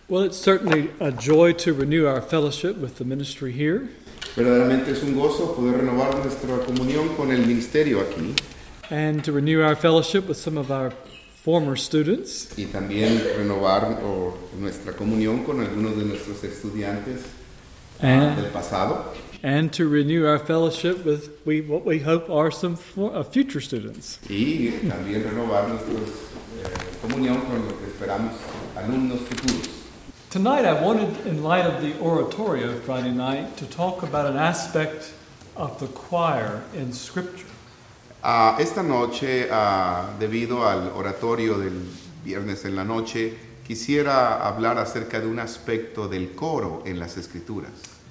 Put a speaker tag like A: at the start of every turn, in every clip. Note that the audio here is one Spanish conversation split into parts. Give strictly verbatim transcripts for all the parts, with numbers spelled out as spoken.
A: Well, it's certainly a joy to renew our fellowship with the ministry here.
B: Verdaderamente es un gozo poder renovar nuestra comunión con el ministerio aquí
A: And to renew our fellowship with some of our former students.
B: y también renovar o, nuestra comunión con algunos de nuestros estudiantes
A: And,
B: del pasado
A: and to renew our fellowship with we, what we hope are some for, uh, future students.
B: y también renovar nuestra eh, comunión con lo que esperamos alumnos futuros.
A: Tonight I wanted, in light of the oratorio Friday night, to talk about an aspect of the choir in Scripture.
B: Uh, esta noche, uh, debido al oratorio del viernes en la noche, quisiera hablar acerca de un aspecto del coro en las Escrituras.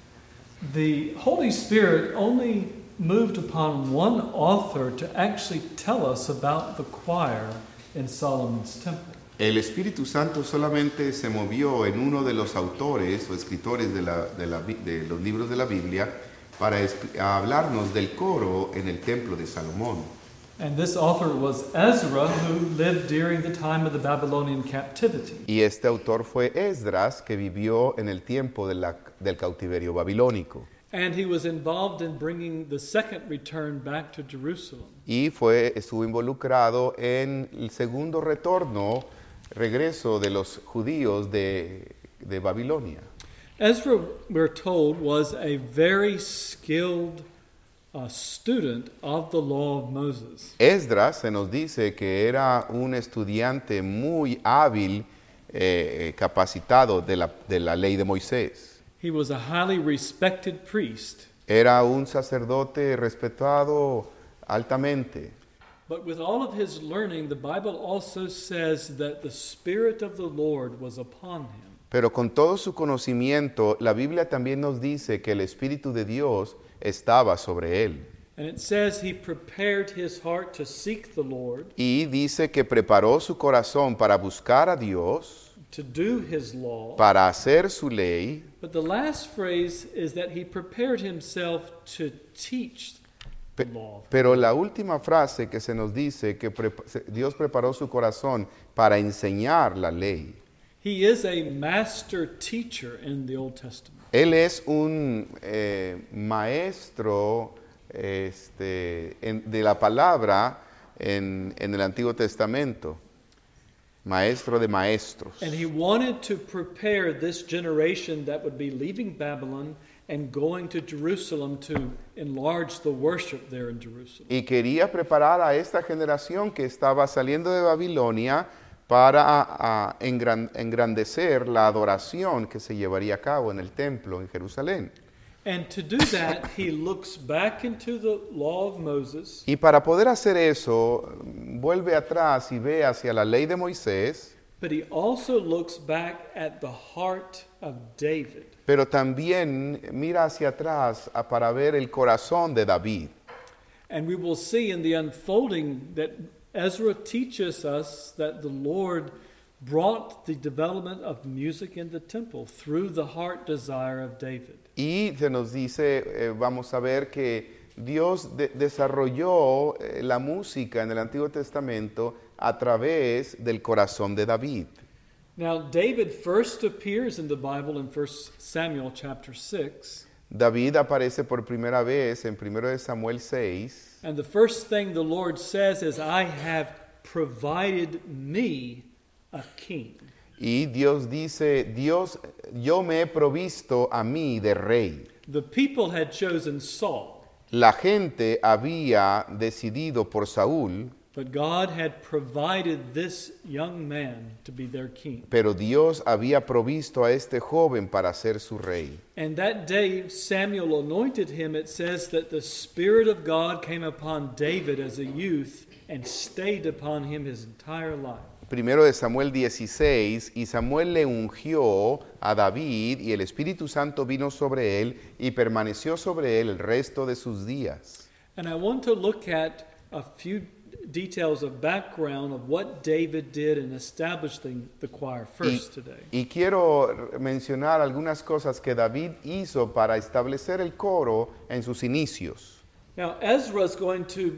A: The Holy Spirit only moved upon one author to actually tell us about the choir in Solomon's temple.
B: El Espíritu Santo solamente se movió en uno de los autores o escritores de, la, de, la, de los libros de la Biblia para hablarnos del coro en el templo de Salomón.
A: And this author was Ezra, who lived during the time of the Babylonian captivity.
B: Y este autor fue Esdras, que vivió en el tiempo de la, del cautiverio babilónico.
A: And he was involved in bringing the second return back to Jerusalem.
B: Y fue, estuvo involucrado en el segundo retorno, regreso de los judíos de, de Babilonia.
A: Ezra, we're told, was a very skilled uh, student of the law of Moses.
B: Esdras se nos dice que era un estudiante muy hábil, eh, capacitado de la, de la ley de Moisés.
A: He was a highly respected priest.
B: Era un sacerdote respetado altamente.
A: But with all of his learning, the Bible also says that the Spirit of the Lord was upon him.
B: Pero con todo su conocimiento, la Biblia también nos dice que el Espíritu de Dios estaba sobre él.
A: And it says he prepared his heart to seek the Lord,
B: Y dice que preparó su corazón para buscar a Dios,
A: to do his law.
B: para hacer su ley.
A: But the last phrase is that he prepared himself to teach the
B: Pe-
A: law.
B: Pero la última frase que se nos dice que pre- Dios preparó su corazón para enseñar la ley.
A: He is a master teacher in the Old Testament.
B: Él es un eh, maestro este, en- de la palabra en, en el Antiguo Testamento, maestro de maestros.
A: And he wanted to prepare this generation that would be leaving Babylon and going to Jerusalem to enlarge the worship there in Jerusalem.
B: Y quería preparar a esta generación que estaba saliendo de Babilonia para a, engran- engrandecer la adoración que se llevaría a cabo en el templo en Jerusalén.
A: And to do that, he looks back into the law of Moses,
B: Y para poder hacer eso, vuelve atrás y ve hacia la ley de Moisés,
A: but he also looks back at the heart of David.
B: pero también mira hacia atrás a- para ver el corazón de David.
A: And we will see in the unfolding that Ezra teaches us that the Lord brought the development of music in the temple through the heart desire of David.
B: Y se nos dice, eh, vamos a ver que Dios de- desarrolló eh, la música en el Antiguo Testamento a través del corazón de David.
A: Now, David first appears in the Bible in First Samuel chapter six,
B: David aparece por primera vez en primero de Samuel seis,
A: and the first thing the Lord says is, I have provided me a king.
B: y Dios dice, Dios, yo me he provisto a mí de rey.
A: The people had chosen Saul,
B: La gente había decidido por Saúl,
A: but God had provided this young man to be their king.
B: pero Dios había provisto a este joven para ser su rey.
A: And that day Samuel anointed him. It says that the Spirit of God came upon David as a youth and stayed upon him his entire life.
B: Primero de Samuel dieciséis, y Samuel le ungió a David, y el Espíritu Santo vino sobre él, y permaneció sobre él el resto de sus días.
A: And I want to look at a few details of background of what David did in establishing the choir
B: Y,
A: first today.
B: y quiero mencionar algunas cosas que David hizo para establecer el coro en sus inicios.
A: Now Ezra is going to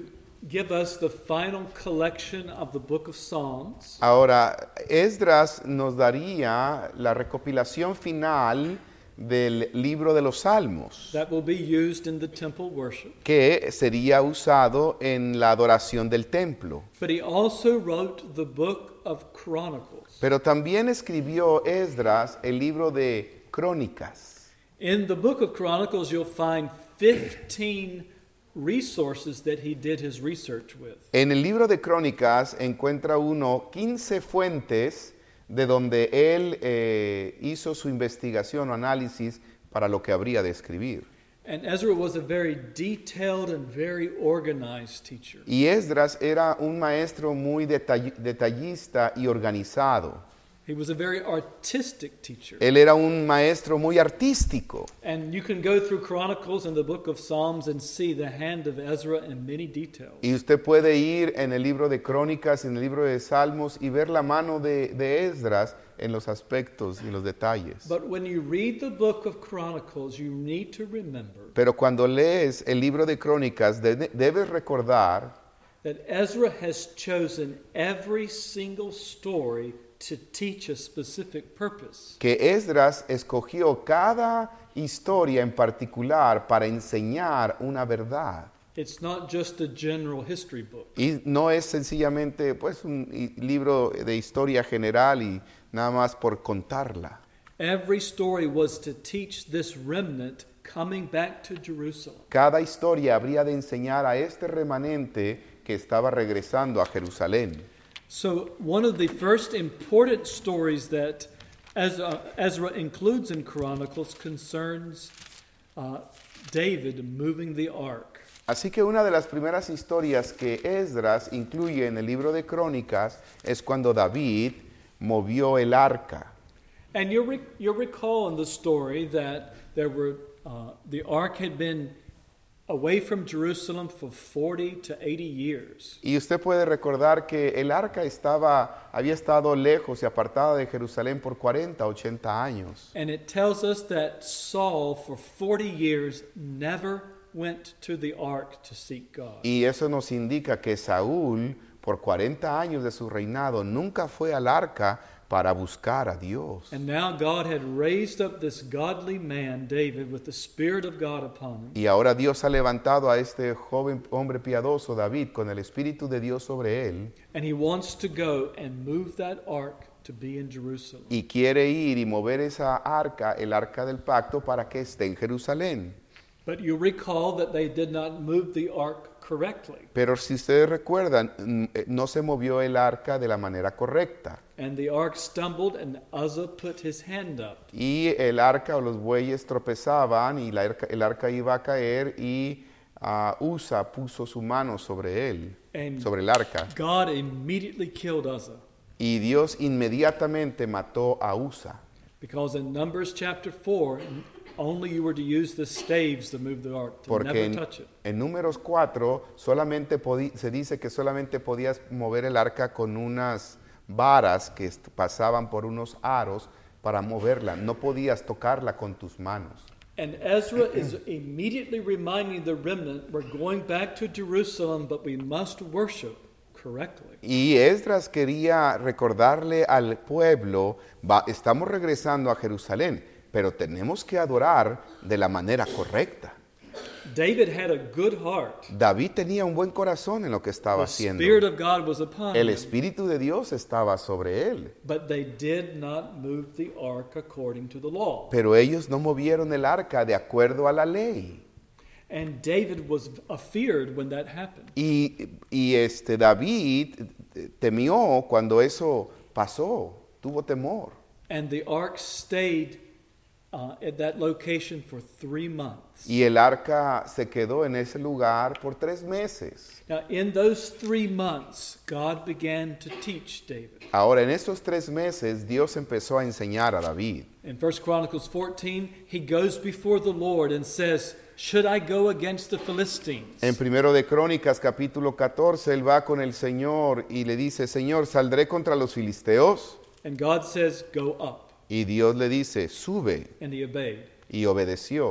A: give us the final collection of the book of Psalms.
B: Ahora, Esdras nos daría la recopilación final del libro de los Salmos,
A: That will be used in the temple worship.
B: que sería usado en la adoración del templo.
A: But he also wrote the book of Chronicles.
B: Pero también escribió Esdras el libro de Crónicas.
A: In the book of Chronicles, you'll find fifteen resources that he did his research with.
B: En el libro de Crónicas encuentra uno quince fuentes de donde él eh, hizo su investigación o análisis para lo que habría de escribir.
A: And Ezra was a very detailed and very organized teacher.
B: Y Esdras era un maestro muy detall- detallista y organizado.
A: He was a very artistic teacher.
B: Él era un maestro muy artístico.
A: And you can go through Chronicles and the book of Psalms and see the hand of Ezra in many details.
B: Y usted puede ir en el libro de Crónicas, en el libro de Salmos y ver la mano de, de Esdras en los aspectos y los detalles.
A: But when you read the book of Chronicles, you need to remember
B: Pero cuando lees el libro de Crónicas, de- debes recordar
A: that Ezra has chosen every single story to teach a specific purpose.
B: que Esdras escogió cada historia en particular para enseñar una verdad.
A: It's not just a general history book.
B: Y no es sencillamente pues un i- libro de historia general y nada más por contarla.
A: Every story was to teach this remnant coming back to Jerusalem.
B: Cada historia habría de enseñar a este remanente que estaba regresando a Jerusalén.
A: So one of the first important stories that Ezra, Ezra includes in Chronicles concerns uh, David moving the ark.
B: Así que una de las primeras historias que Esdras incluye en el libro de Crónicas es cuando David movió el arca.
A: And you'll, re- you'll recall in the story that there were uh, the ark had been away from Jerusalem for forty to eighty years.
B: Y usted puede recordar que el arca estaba, había estado lejos y apartada de Jerusalén por cuarenta, ochenta años.
A: And it tells us that Saul for forty years never went to the ark to seek God.
B: Y eso nos indica que Saúl, por cuarenta años de su reinado, nunca fue al arca para buscar a Dios.
A: And now God had raised up this godly man, David, with the Spirit of God upon him.
B: Y ahora Dios ha levantado a este joven hombre piadoso, David, con el Espíritu de Dios sobre él,
A: And he wants to go and move that ark to be in Jerusalem.
B: y quiere ir y mover esa arca, el arca del pacto, para que esté en Jerusalén.
A: But you recall that they did not move the ark correctly.
B: Pero si ustedes recuerdan, mm, eh, no se movió el arca de la manera correcta.
A: And the ark stumbled, and Uzzah put his hand up.
B: Y el arca o los bueyes tropezaban y la arca- el arca iba a caer y ah, Usa puso su mano sobre él,
A: And
B: sobre el arca.
A: God immediately killed Uzzah.
B: Y Dios inmediatamente mató a Usa.
A: Because in Numbers chapter four, only you were to use the staves to move the ark, to
B: Porque
A: never
B: en,
A: touch it.
B: en Números cuatro solamente podi- se dice que solamente podías mover el arca con unas varas que est- pasaban por unos aros para moverla. No podías tocarla con tus manos.
A: And Ezra is immediately reminding the remnant, we're going back to Jerusalem, but we must worship correctly.
B: Y Esdras quería recordarle al pueblo, va- estamos regresando a Jerusalén, pero tenemos que adorar de la manera correcta.
A: David had a good heart.
B: David tenía un buen corazón en lo que estaba
A: The
B: haciendo.
A: Spirit of God was upon
B: El
A: him.
B: Espíritu de Dios estaba sobre él,
A: But they did not move the ark according to the law.
B: pero ellos no movieron el arca de acuerdo a la ley.
A: And David was afeared when that happened.
B: Y, y este David temió cuando eso pasó, tuvo temor.
A: And the ark stayed uh, at that location for three months.
B: Y el arca se quedó en ese lugar por tres meses.
A: Now, in those three months, God began to teach David.
B: Ahora, en estos tres meses, Dios empezó a enseñar a David.
A: In First Chronicles fourteen, he goes before the Lord and says, should I go against the Philistines?
B: En Primero de Crónicas, capítulo catorce, él va con el Señor y le dice, Señor, ¿saldré contra los filisteos?
A: And God says, go up.
B: Y Dios le dice, sube,
A: And he obeyed.
B: y obedeció.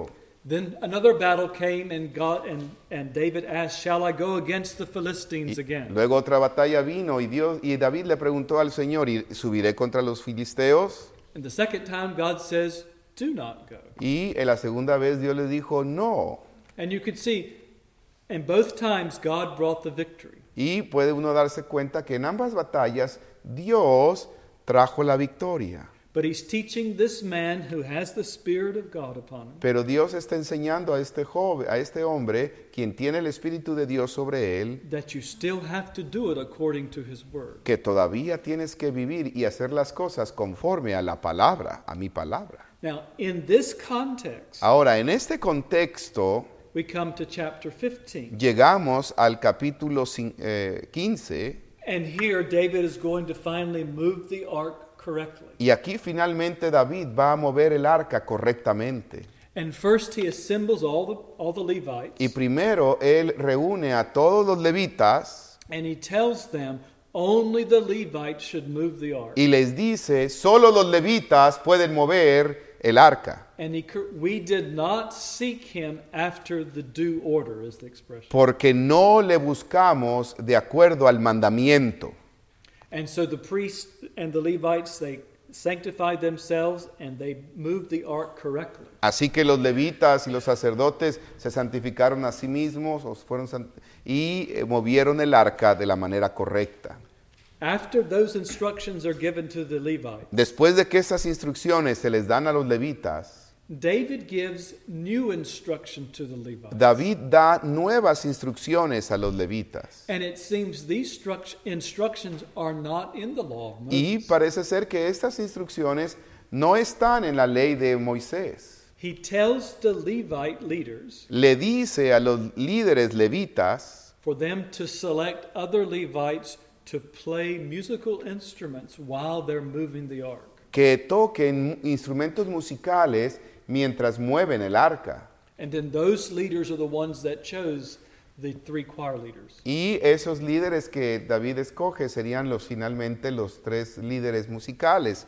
A: Then another battle came, and God and, and David asked, "Shall I go against the Philistines
B: Y
A: again?"
B: luego otra batalla vino y, Dios, y David le preguntó al Señor, ¿y subiré contra los filisteos?
A: And the second time God says, "Do not go."
B: Y en la segunda vez Dios le dijo, no.
A: And you could see, in both times God brought the victory.
B: Y puede uno darse cuenta que en ambas batallas Dios trajo la victoria.
A: But he's teaching this man who has the Spirit of God upon him
B: Pero Dios está enseñando a este joven, a este hombre, quien tiene el Espíritu de Dios sobre él,
A: that you still have to do it according to his word.
B: que todavía tienes que vivir y hacer las cosas conforme a la palabra, a mi palabra.
A: Now, in this context,
B: Ahora, en este contexto,
A: we come to chapter fifteen.
B: llegamos al capítulo cin- eh, quince,
A: And here David is going to finally move the ark correctly.
B: y aquí finalmente David va a mover el arca correctamente.
A: And first he assembles all the all the Levites,
B: Y primero él reúne a todos los levitas
A: and he tells them only the Levites should move the ark.
B: y les dice, solo los levitas pueden mover el arca,
A: And he, cor- we did not seek him after the due order, is the expression.
B: porque no le buscamos de acuerdo al mandamiento.
A: And so the priests and the Levites, they sanctified themselves and they moved the ark correctly.
B: Así que los levitas y los sacerdotes se santificaron a sí mismos o fueron sant- y eh, movieron el arca de la manera correcta.
A: After those instructions are given to the Levites,
B: Después de que estas instrucciones se les dan a los levitas,
A: David gives new instruction to the Levites.
B: David da nuevas instrucciones a los levitas.
A: And it seems these struct- instructions are not in the law of
B: Y
A: Moses.
B: parece ser que estas instrucciones no están en la ley de Moisés.
A: He tells the Levite leaders
B: Le dice a los líderes levitas
A: for them to select other Levites to play musical instruments while they're moving the ark.
B: que toquen instrumentos musicales mientras mueven el arca.
A: And then those leaders are the ones that chose the three choir leaders.
B: Y esos líderes que David escoge serían los finalmente los tres líderes musicales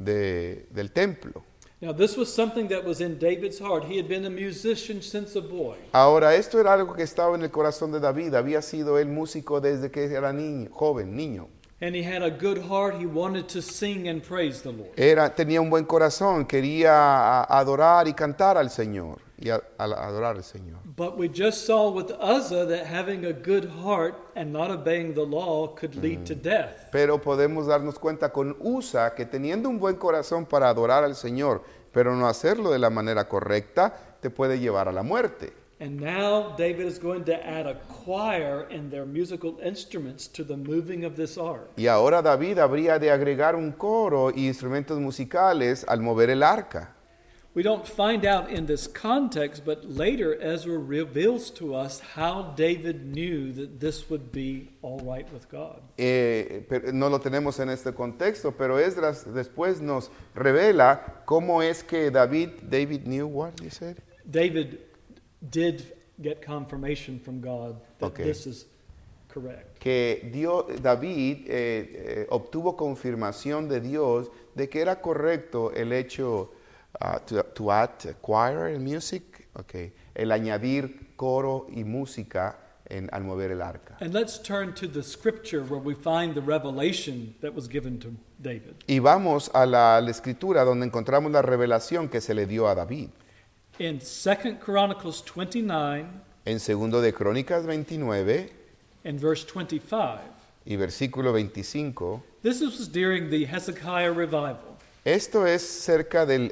B: de- del templo.
A: Now, this was something that was in David's heart. He had been a musician since a boy.
B: Ahora, esto era algo que estaba en el corazón de David. Había sido él músico desde que era niño, joven, niño.
A: And he had a good heart. He wanted to sing and praise the Lord.
B: Era, tenía un buen corazón, quería a- adorar y cantar al Señor. Y a- a- adorar al Señor.
A: But we just saw with Uzzah that having a good heart and not obeying the law could lead to death.
B: Pero podemos darnos cuenta con Usa que teniendo un buen corazón para adorar al Señor, pero no hacerlo de la manera correcta, te puede llevar a la muerte.
A: And now David is going to add a choir and their musical instruments to the moving of this ark.
B: Y ahora David habría de agregar un coro y instrumentos musicales al mover el arca.
A: We don't find out in this context, but later Ezra reveals to us how David knew that this would be all right with God.
B: Eh, pero no lo tenemos en este contexto, pero Esdras después nos revela cómo es que David, David knew what you said?
A: David did get confirmation from God that
B: Okay.
A: this is correct.
B: Que Dios, David eh, eh, obtuvo confirmación de Dios de que era correcto el hecho uh, to, to add choir and music, okay, el añadir coro y música en, al mover el arca.
A: And let's turn to the scripture where we find the revelation that was given to David.
B: Y vamos a la, a la escritura donde encontramos la revelación que se le dio a David.
A: In Second Chronicles twenty-nine
B: En segundo de Crónicas veintinueve
A: and verse twenty-five,
B: y versículo veinticinco,
A: this was during the Hezekiah revival.
B: esto es cerca del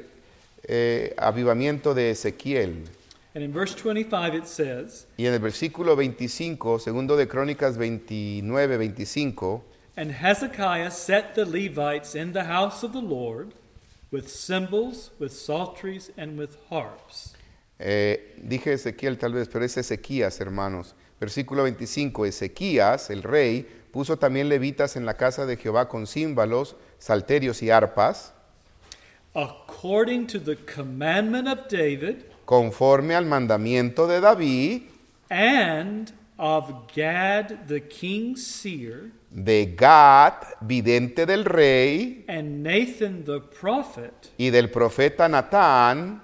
B: eh, avivamiento de Ezequiel.
A: And in verse twenty-five it says,
B: Y en el versículo veinticinco, segundo de Crónicas veintinueve, veinticinco,
A: "And Hezekiah set the Levites in the house of the Lord with cymbals, with psalteries, and with harps."
B: eh, dije Ezequiel tal vez, pero es Ezequías, hermanos. Versículo veinticinco, Ezequías, el rey, puso también levitas en la casa de Jehová con címbalos, salterios y arpas,
A: According to the commandment of David
B: conforme al mandamiento de David,
A: and of Gad the king's seer,
B: de Gad, vidente del rey,
A: and Nathan the prophet,
B: y del profeta Natán,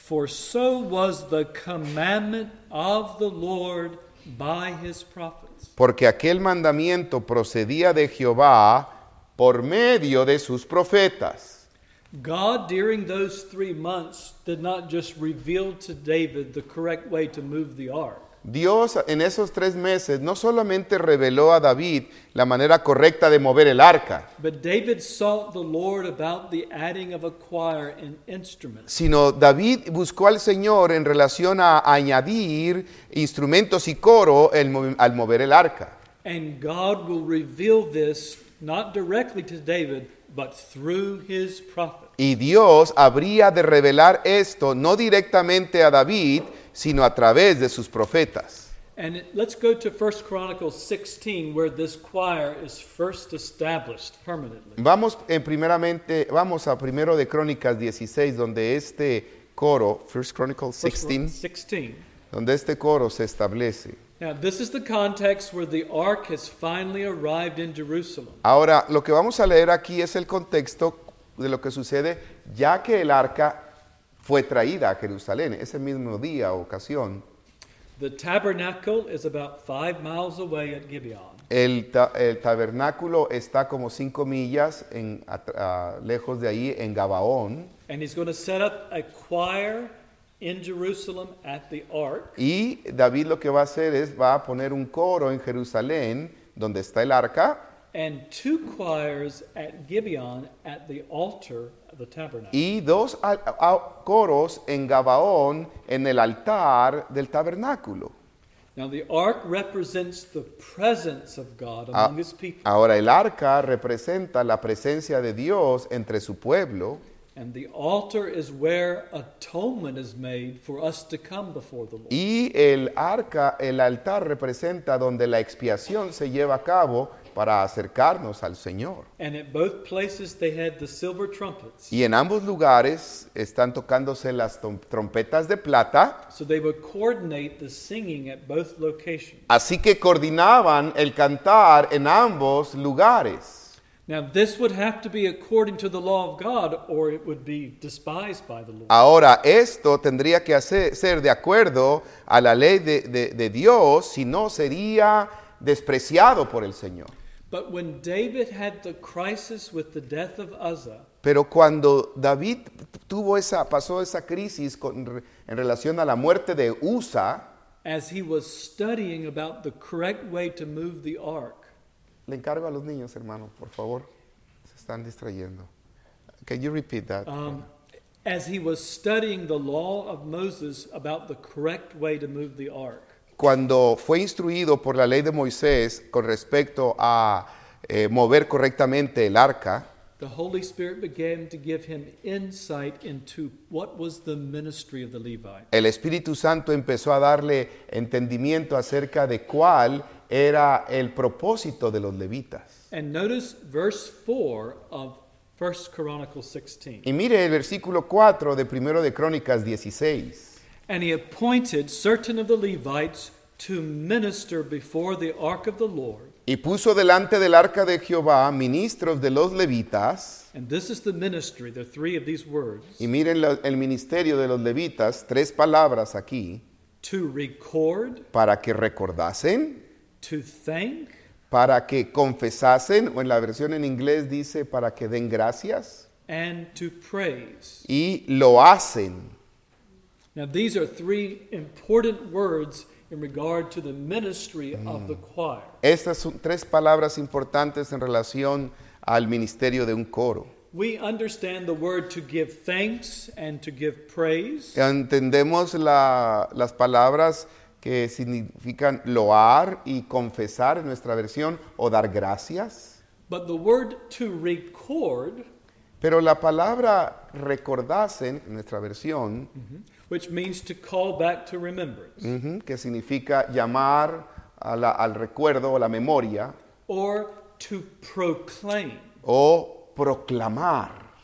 A: For so was the commandment of the Lord by his prophets.
B: Porque aquel mandamiento procedía de Jehová por medio de sus profetas.
A: God, during those three months, did not just reveal to David the correct way to move the ark.
B: Dios en esos tres meses no solamente reveló a David la manera correcta de mover el arca,
A: But David sought the Lord about the adding of a choir and instruments.
B: sino David buscó al Señor en relación a añadir instrumentos y coro el mo- al mover el arca.
A: And God will reveal this not directly to David, but through his prophet.
B: Y Dios habría de revelar esto no directamente a David, sino a través de sus profetas.
A: And it, let's go to First Chronicles sixteen, where this choir is first established permanently.
B: Vamos en primeramente, vamos a primero de Crónicas dieciséis, donde este coro, First Chronicles
A: First Chron-
B: sixteen,
A: sixteen.
B: donde este coro se establece.
A: Now, this is the context where the ark has finally arrived in Jerusalem.
B: Ahora, lo que vamos a leer aquí es el contexto de lo que sucede ya que el arca fue traída a Jerusalén, ese mismo día o ocasión.
A: The tabernacle is about five miles away at Gibeon.
B: El, ta- el tabernáculo está como cinco millas en, a- a- lejos de ahí en Gabaón.
A: And he's going to set up a choir in Jerusalem at the ark.
B: Y David lo que va a hacer es, va a poner un coro en Jerusalén, donde está el arca,
A: And two choirs at Gibeon at the altar of the tabernacle.
B: y dos al- a- coros en Gabaón, en el altar del tabernáculo.
A: Now, the ark represents the presence of God
B: Ah,
A: among his people.
B: Ahora, el arca representa la presencia de Dios entre su pueblo,
A: And the altar is where atonement is made for us to come before the Lord.
B: y el arca, el altar representa donde la expiación se lleva a cabo para acercarnos al Señor.
A: And at both places they had the silver trumpets.
B: Y en ambos lugares están tocándose las tom- trompetas de plata,
A: So they would coordinate the singing at both locations.
B: así que coordinaban el cantar en ambos lugares.
A: Now, this would have to be according to the law of God, or it would be despised by the Lord.
B: Ahora, esto tendría que hacer- ser de acuerdo a la ley de, de- de Dios, si no sería despreciado por el Señor.
A: But when David had the crisis with the death of Uzzah,
B: Pero cuando David tuvo esa, pasó esa crisis con re- en relación a la muerte de Usa,
A: as he was studying about the correct way to move the ark,
B: le encargo a los niños, hermano, por favor, se están distrayendo. Can you repeat that?
A: um, as he was studying the law of Moses about the correct way to move the ark,
B: Cuando fue instruido por la ley de Moisés con respecto a eh, mover correctamente el arca,
A: the Holy Spirit began to give him insight into what was the ministry of the Levite.
B: el Espíritu Santo empezó a darle entendimiento acerca de cuál era el propósito de los levitas.
A: And notice verse four of First Chronicles sixteen.
B: Y mire el versículo cuatro de Primero de Crónicas dieciséis.
A: And he appointed certain of the Levites to minister before the ark of the Lord.
B: Y puso delante del arca de Jehová ministros de los levitas.
A: And this is the ministry, the three of these words:
B: Y miren la- el ministerio de los levitas, tres palabras aquí,
A: to record,
B: para que recordasen,
A: to thank,
B: para que confesasen, o en la versión en inglés dice para que den gracias,
A: and to praise.
B: y lo hacen.
A: Now, these are three important words in regard to the ministry of the choir.
B: Estas son tres palabras importantes en relación al ministerio de un coro.
A: We understand the word to give thanks and to give praise,
B: Entendemos la- las palabras que significan loar y confesar en nuestra versión o dar gracias,
A: but the word to record,
B: pero la palabra recordasen en nuestra versión,
A: which means to call back to remembrance,
B: ujú, que significa llamar a la- al recuerdo o la memoria,
A: or to proclaim.
B: o proclamar.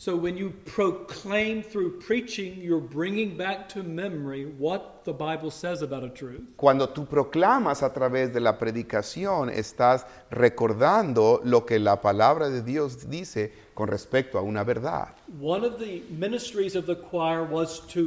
A: So when you proclaim through preaching, you're bringing back to memory what the Bible says about a truth.
B: Cuando tú proclamas a través de la predicación, estás recordando lo que la palabra de Dios dice con respecto a una verdad.
A: One of the ministries of the choir was to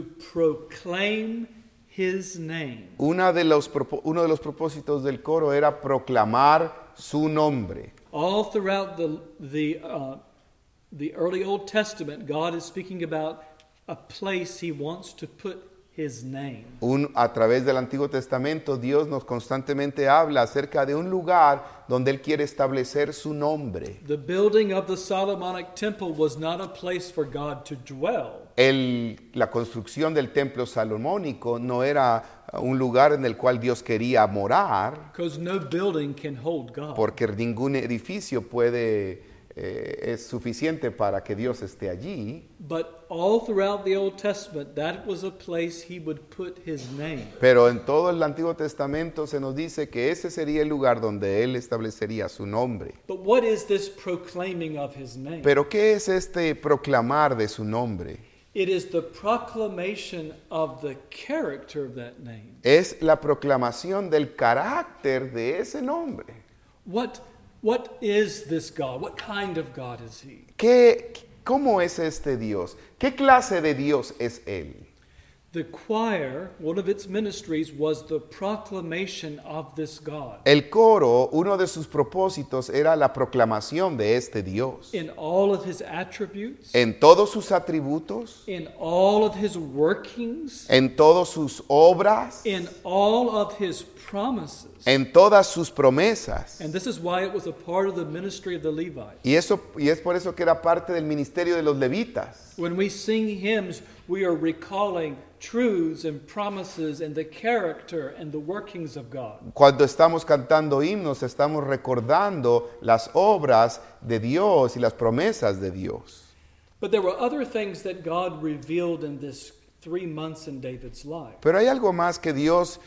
A: proclaim His name.
B: Una de los, uno de los propósitos del coro era proclamar su nombre.
A: All throughout the the uh, the early Old Testament, God is speaking about a place He wants to put His name.
B: Un, a través del Antiguo Testamento, Dios nos constantemente habla acerca de un lugar donde Él quiere establecer su nombre.
A: The building of the Solomonic temple was not a place for God to dwell.
B: El, la construcción del templo salomónico no era un lugar en el cual Dios quería morar,
A: Because no building can hold God.
B: porque ningún edificio puede eh, es suficiente para que Dios esté allí.
A: But all throughout the Old Testament, that was a place He would put His name.
B: Pero en todo el Antiguo Testamento se nos dice que ese sería el lugar donde Él establecería su nombre.
A: But what is this proclaiming of His name?
B: Pero ¿qué es este proclamar de su nombre?
A: It is the proclamation of the character of that name.
B: Es la proclamación del carácter de ese nombre.
A: What, what is this God? What kind of God is He?
B: ¿Qué, ¿Cómo es este Dios? ¿Qué clase de Dios es Él?
A: The choir, one of its ministries was the proclamation of this God.
B: El coro, uno de sus propósitos era la proclamación de este Dios.
A: In all of His attributes,
B: En todos sus atributos,
A: in all of His workings,
B: en todas sus obras,
A: in all of His promises.
B: en todas sus promesas.
A: And this is why it was a part of the ministry of the Levites.
B: Y, eso, y es por eso que era parte del ministerio de los levitas.
A: When we sing hymns, we are recalling truths and promises and the character and the workings of God.
B: Cuando estamos cantando himnos, estamos recordando las obras de Dios y las promesas de Dios.
A: But there were other things that God revealed in this three months in David's life.
B: Pero hay algo más que Dios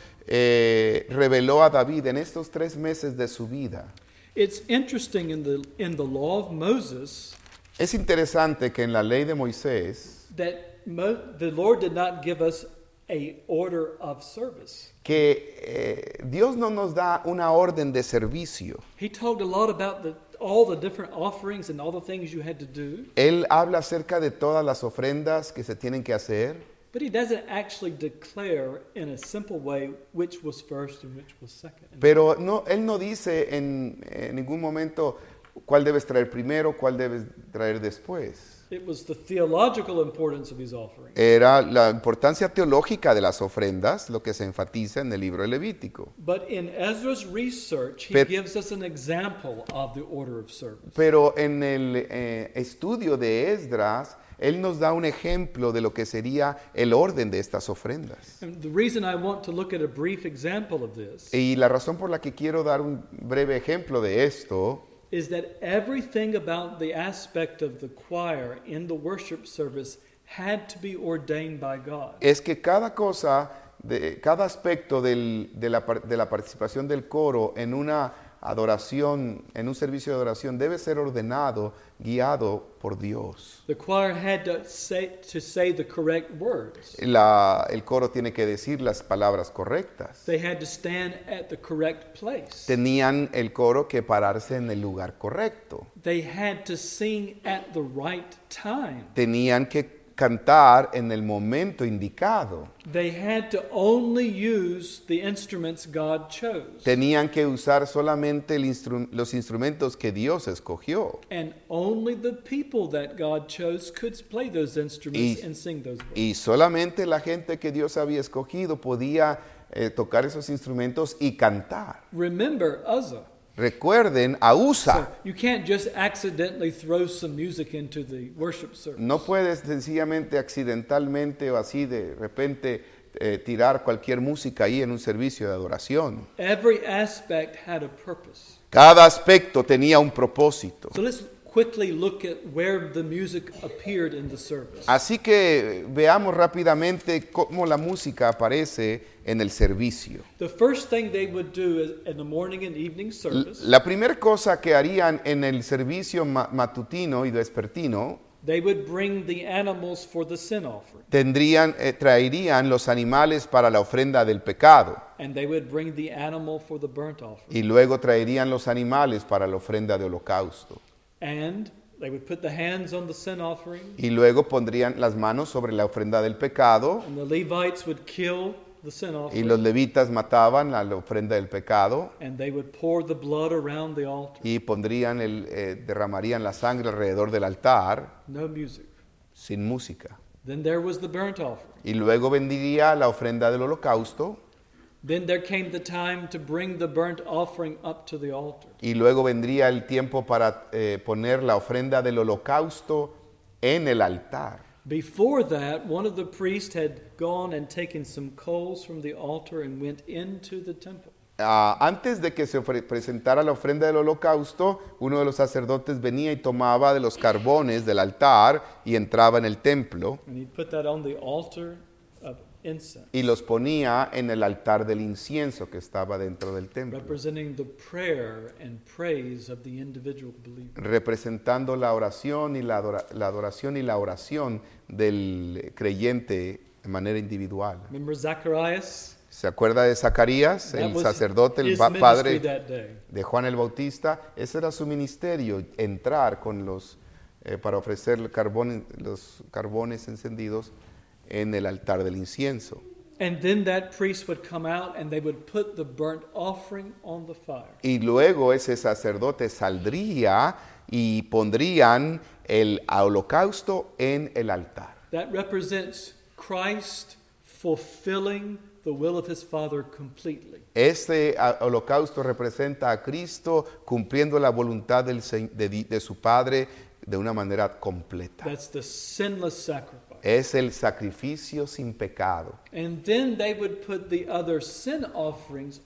B: eh, reveló a David en estos tres meses de su vida.
A: It's interesting in the in the law of Moses
B: Es interesante que en la ley de Moisés,
A: that Mo, the Lord did not give us a order of service.
B: que eh, Dios no nos da una orden de servicio.
A: He talked a lot about the all the different offerings and all the things you had to do,
B: Él habla acerca de todas las ofrendas que se tienen que hacer,
A: but he doesn't actually declare in a simple way which was first and which was second.
B: pero no, Él no dice en, en ningún momento cuál debes traer primero, cuál debes traer después.
A: It was the theological importance of his offering.
B: Era la importancia teológica de las ofrendas, lo que se enfatiza en el libro de Levítico.
A: But in Ezra's research, he
B: Pero-
A: gives us an example of the order of service.
B: Pero en el eh, estudio de Esdras, él nos da un ejemplo de lo que sería el orden de estas ofrendas.
A: And the reason I want to look at a brief example of this
B: Y la razón por la que quiero dar un breve ejemplo de esto
A: is that everything about the aspect of the choir in the worship service had to be ordained by God.
B: es que cada cosa, de, cada aspecto del- de, la, par- de la participación del coro en una adoración, en un servicio de adoración, debe ser ordenado, guiado por Dios.
A: The choir had to say, to say the correct words.
B: La- el coro tiene que decir las palabras correctas.
A: They had to stand at the correct place.
B: Tenían el coro que pararse en el lugar correcto.
A: They had to sing at the right time.
B: Tenían que cantar en el momento indicado.
A: They had to only use the instruments God chose.
B: Tenían que usar solamente el instru- los instrumentos que Dios escogió.
A: And only the people that God chose could play those instruments
B: Y-
A: and sing those words.
B: Y solamente la gente que Dios había escogido podía eh, tocar esos instrumentos y cantar.
A: Remember Uzzah.
B: Recuerden a
A: So
B: Usa.
A: you can't just accidentally throw some music into the worship service.
B: No puedes sencillamente, accidentalmente o así de repente eh, tirar cualquier música ahí en un servicio de adoración.
A: Every aspect had a purpose.
B: Cada aspecto tenía un propósito.
A: So let's quickly look at where the music appeared in the service.
B: Así que veamos rápidamente cómo la música aparece en el servicio.
A: The first thing they would do is in the morning and evening service,
B: La primera cosa que harían en el servicio ma- matutino y vespertino,
A: they would bring the animals for the sin offering,
B: tendrían, eh, traerían los animales para la ofrenda del pecado
A: and they would bring the animal for the burnt offering,
B: y luego traerían los animales para la ofrenda de holocausto.
A: and they would put the hands on the sin offering,
B: Y luego pondrían las manos sobre la ofrenda del pecado
A: and the Levites would kill the sin
B: y
A: offering,
B: los levitas mataban a la ofrenda del pecado
A: and they would pour the blood around the altar.
B: y pondrían el, eh, derramarían la sangre alrededor del altar
A: No music.
B: sin música.
A: Then there was the burnt offering.
B: Y luego vendría la ofrenda del holocausto
A: Then there came the time to bring the burnt offering up to the altar.
B: y luego vendría el tiempo para eh, poner la ofrenda del holocausto en el altar.
A: Before that, one of the priests had gone and taken some coals from the altar and went into the temple.
B: Ah, antes de que se ofre- presentara la ofrenda del holocausto, uno de los sacerdotes venía y tomaba de los carbones del altar y entraba en el templo
A: And he put that on the altar of incense,
B: y los ponía en el altar del incienso que estaba dentro del templo,
A: representing the prayer and praise of the individual believer.
B: representando la oración y la, adora- la adoración y la oración del creyente de manera individual.
A: Remember Zacharias?
B: ¿Se acuerda de Zacarías,
A: That
B: el
A: was
B: sacerdote, el
A: his
B: ba-
A: ministry
B: padre
A: that day.
B: de Juan el Bautista? Ese era su ministerio, entrar con los eh, para ofrecer el carbón- los carbones encendidos en el altar del incienso.
A: And then that priest would come out and they would put the burnt offering on the fire.
B: Y luego ese sacerdote saldría y pondrían el holocausto en el altar.
A: That represents Christ fulfilling the will of his Father completely.
B: Este ah, holocausto representa a Cristo cumpliendo la voluntad del se- de, di- de su Padre de una manera completa.
A: That's the sinless sacrifice.
B: Es el sacrificio sin pecado.
A: And then they would put the other sin offerings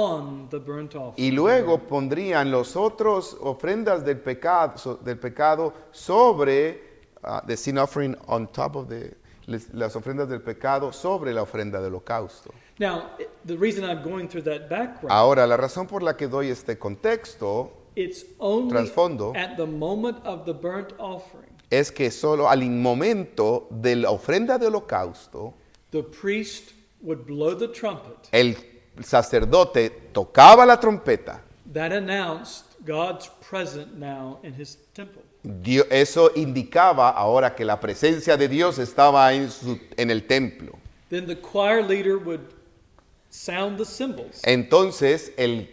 A: on the burnt offering.
B: Y luego pondrían los otros ofrendas del pecado, so- del pecado sobre uh, the sin offering on top of the les- las ofrendas del pecado sobre la ofrenda del holocausto.
A: Now, it- the reason I'm going through that background,
B: Ahora, la razón por la que doy este contexto
A: it's only
B: trasfondo
A: at the moment of the burnt offering,
B: es que solo al momento de la ofrenda de holocausto,
A: the priest would blow the trumpet
B: el sacerdote tocaba la trompeta.
A: that announced God's present now in his temple.
B: Dio- eso indicaba ahora que la presencia de Dios estaba en, su- en el templo.
A: Then the choir leader would sound the cymbals.
B: Entonces el,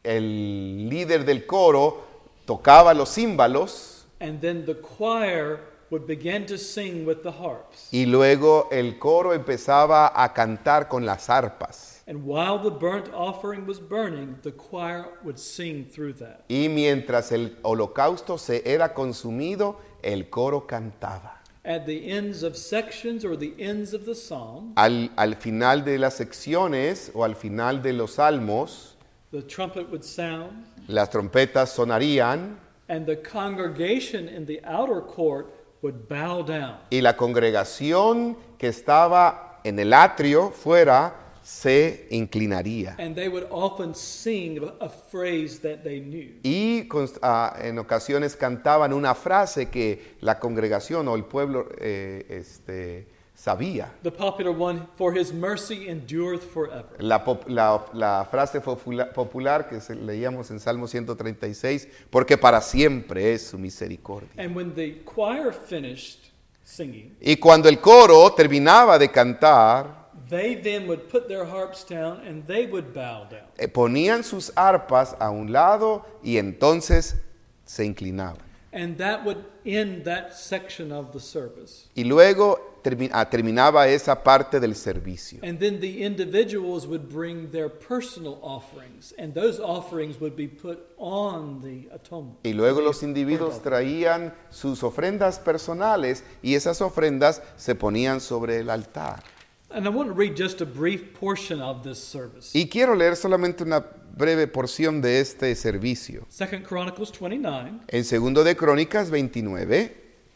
B: el líder del coro tocaba los címbalos
A: And then the choir would begin to sing with the harps.
B: y luego el coro empezaba a cantar con las arpas.
A: And while the burnt offering was burning, the choir would sing through that.
B: Y mientras el holocausto se era consumido, el coro cantaba.
A: At the ends of sections or the ends of the psalm,
B: Al, al final de las secciones o al final de los salmos,
A: the trumpet would sound,
B: las trompetas sonarían
A: and the congregation in the outer court would bow down.
B: y la congregación que estaba en el atrio fuera se inclinaría.
A: And they would often sing a a phrase that they knew.
B: Y cons- ah, en ocasiones cantaban una frase que la congregación o el pueblo eh, este, sabía.
A: The popular one, for his mercy endureth forever.
B: La, pop- la- la frase popula- popular que se- leíamos en Salmo ciento treinta y seis, porque para siempre es su misericordia.
A: And when the choir finished singing,
B: Y cuando el coro terminaba de cantar,
A: they then would put their harps down and they would bow down.
B: eh, ponían sus arpas a un lado y entonces se inclinaban.
A: And that would end that section of the service.
B: Y luego termi- ah, terminaba esa parte del servicio.
A: And then the individuals would bring their personal offerings, and those offerings would be put on the atonement.
B: Y luego
A: the
B: los
A: burnt
B: individuos
A: offering.
B: traían sus ofrendas personales y esas ofrendas se ponían sobre el altar.
A: And I want to read just a brief portion of this service.
B: Y quiero leer solamente una breve porción de este servicio.
A: Second Chronicles twenty-nine,
B: En segundo de Crónicas veintinueve,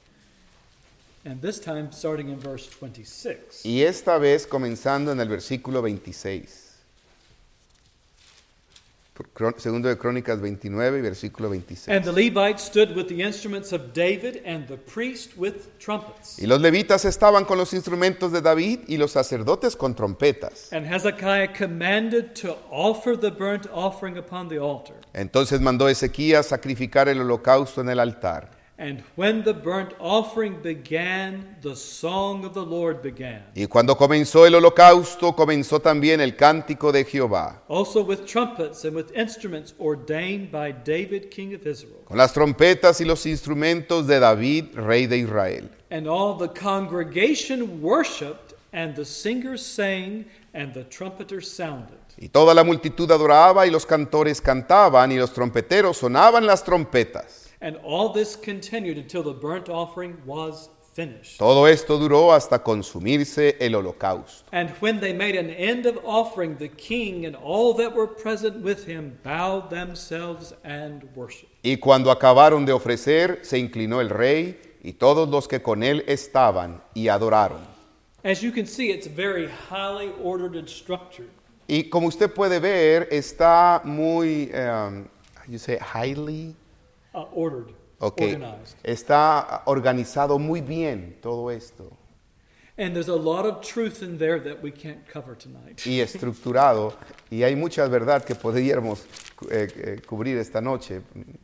A: and this time starting in verse twenty-six.
B: y esta vez comenzando en el versículo veintiséis. Segundo de Crónicas veintinueve, versículo veintiséis.
A: And the Levites stood with the instruments of David, and the priest with trumpets.
B: Y los levitas estaban con los instrumentos de David y los sacerdotes con trompetas.
A: And Hezekiah commanded to offer the burnt offering upon the altar.
B: Entonces mandó Ezequías sacrificar el holocausto en el altar.
A: And when the burnt offering began, the song of the Lord began.
B: Y cuando comenzó el holocausto, comenzó también el cántico de Jehová.
A: Also with trumpets and with instruments ordained by David, king of Israel.
B: Con las trompetas y los instrumentos de David, rey de Israel.
A: And all the congregation worshipped, and the singers sang, and the trumpeters sounded.
B: Y toda la multitud adoraba, y los cantores cantaban, y los trompeteros sonaban las trompetas.
A: And all this continued until the burnt offering was finished.
B: Todo esto duró hasta consumirse el holocausto.
A: And when they made an end of offering, the king and all that were present with him bowed themselves and worshipped.
B: Y cuando acabaron de ofrecer, se inclinó el rey y todos los que con él estaban y adoraron.
A: As you can see, it's very highly ordered and structured.
B: Y como usted puede ver, está muy, um, you say highly
A: Uh, ordered,
B: okay.
A: organized.
B: Está organizado muy bien todo esto.
A: And there's a lot of truth in there that we can't cover tonight.
B: Y estructurado. Y hay mucha verdad que podríamos eh, eh, cubrir esta noche.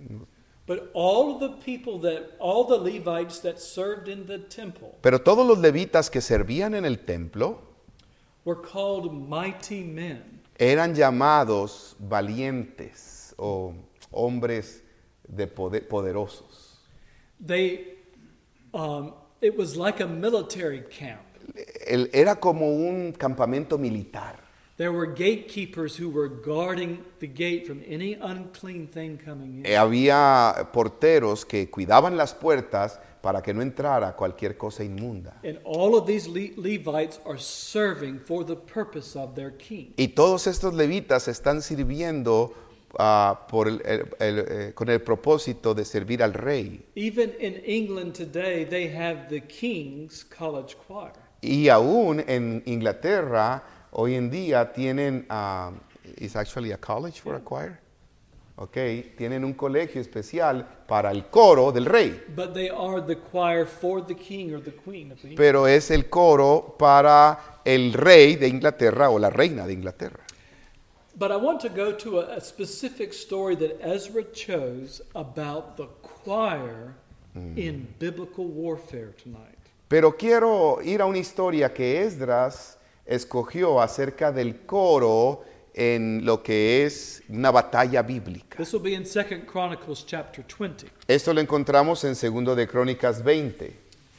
A: But all of the people that, all the Levites that served in the temple
B: Pero todos los levitas que servían en el templo
A: were called mighty men.
B: eran llamados valientes o hombres de poder, poderosos.
A: They, um, it was like a military camp.
B: El, era como un campamento militar.
A: There were gatekeepers who were guarding the gate from any unclean thing coming in.
B: Eh, había porteros que cuidaban las puertas para que no entrara cualquier cosa inmunda.
A: And all of these Le- Levites are serving for the purpose of their king.
B: Y todos estos levitas están sirviendo Uh, por el, el, el, eh, con el propósito de servir al rey.
A: Even in England today, they have the King's College Choir.
B: Y aún en Inglaterra, hoy en día tienen, uh, it's actually a college for a choir. Okay, tienen un colegio especial para el coro del rey.
A: But they are the choir for the king or the queen of the
B: Pero es el coro para el rey de Inglaterra o la reina de Inglaterra.
A: But I want to go to a, a specific story that Ezra chose about the choir mm. in biblical warfare tonight.
B: Pero quiero ir a una historia que Esdras escogió acerca del coro en lo que es una batalla bíblica.
A: This will be in Second Chronicles chapter twenty.
B: Esto lo encontramos en Segundo de Crónicas veinte.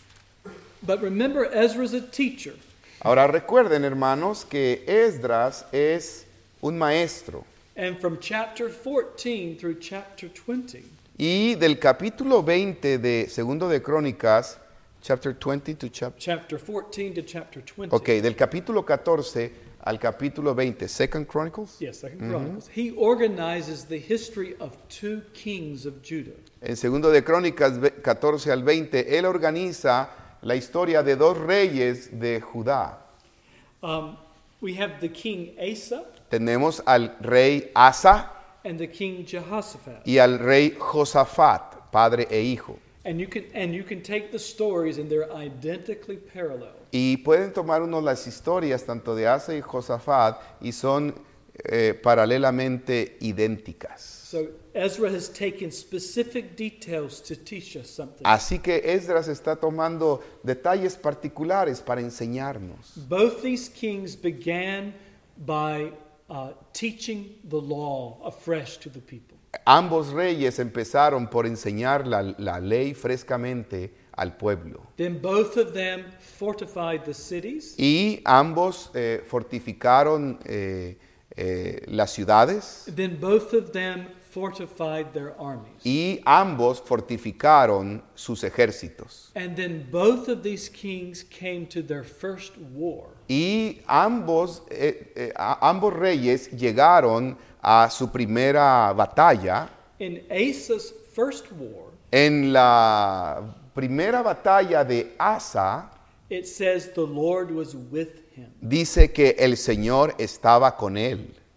A: But remember, Ezra's a teacher.
B: Ahora recuerden, hermanos, que Esdras es un maestro.
A: And from chapter fourteen through chapter twenty.
B: Y del capítulo veinte de Segundo de Crónicas, chapter twenty to chapter
A: chapter fourteen to chapter twenty.
B: Okay, del capítulo catorce al capítulo veinte, Second Chronicles.
A: Yes, Second Chronicles. Mm-hmm. He organizes the history of two kings of Judah.
B: En Segundo de Crónicas catorce al veinte, él organiza la historia de dos reyes de Judá.
A: Um, we have the king Asa.
B: Tenemos al rey Asa
A: and the king Jehoshaphat.
B: Y al rey Josafat, padre e hijo.
A: And you can and you can take the stories and they're identically parallel.
B: Y pueden tomar uno las historias tanto de Asa y Josafat y son eh, paralelamente idénticas.
A: So Ezra has taken specific details to teach us something.
B: Así que Esdras está tomando detalles particulares para enseñarnos.
A: Both these kings began by uh, teaching the law afresh to the people.
B: Ambos reyes empezaron por enseñar la, la ley frescamente al pueblo.
A: Then both of them fortified the cities.
B: Y ambos eh, fortificaron eh, eh, las ciudades.
A: Then both of them fortified their armies.
B: Y ambos fortificaron sus ejércitos.
A: And then both of these kings came to their first war.
B: Y ambos, eh, eh, ambos reyes llegaron a su primera batalla.
A: In Asa's first war,
B: en la primera batalla de Asa,
A: it says the Lord was with him.
B: Dice que el Señor estaba con él.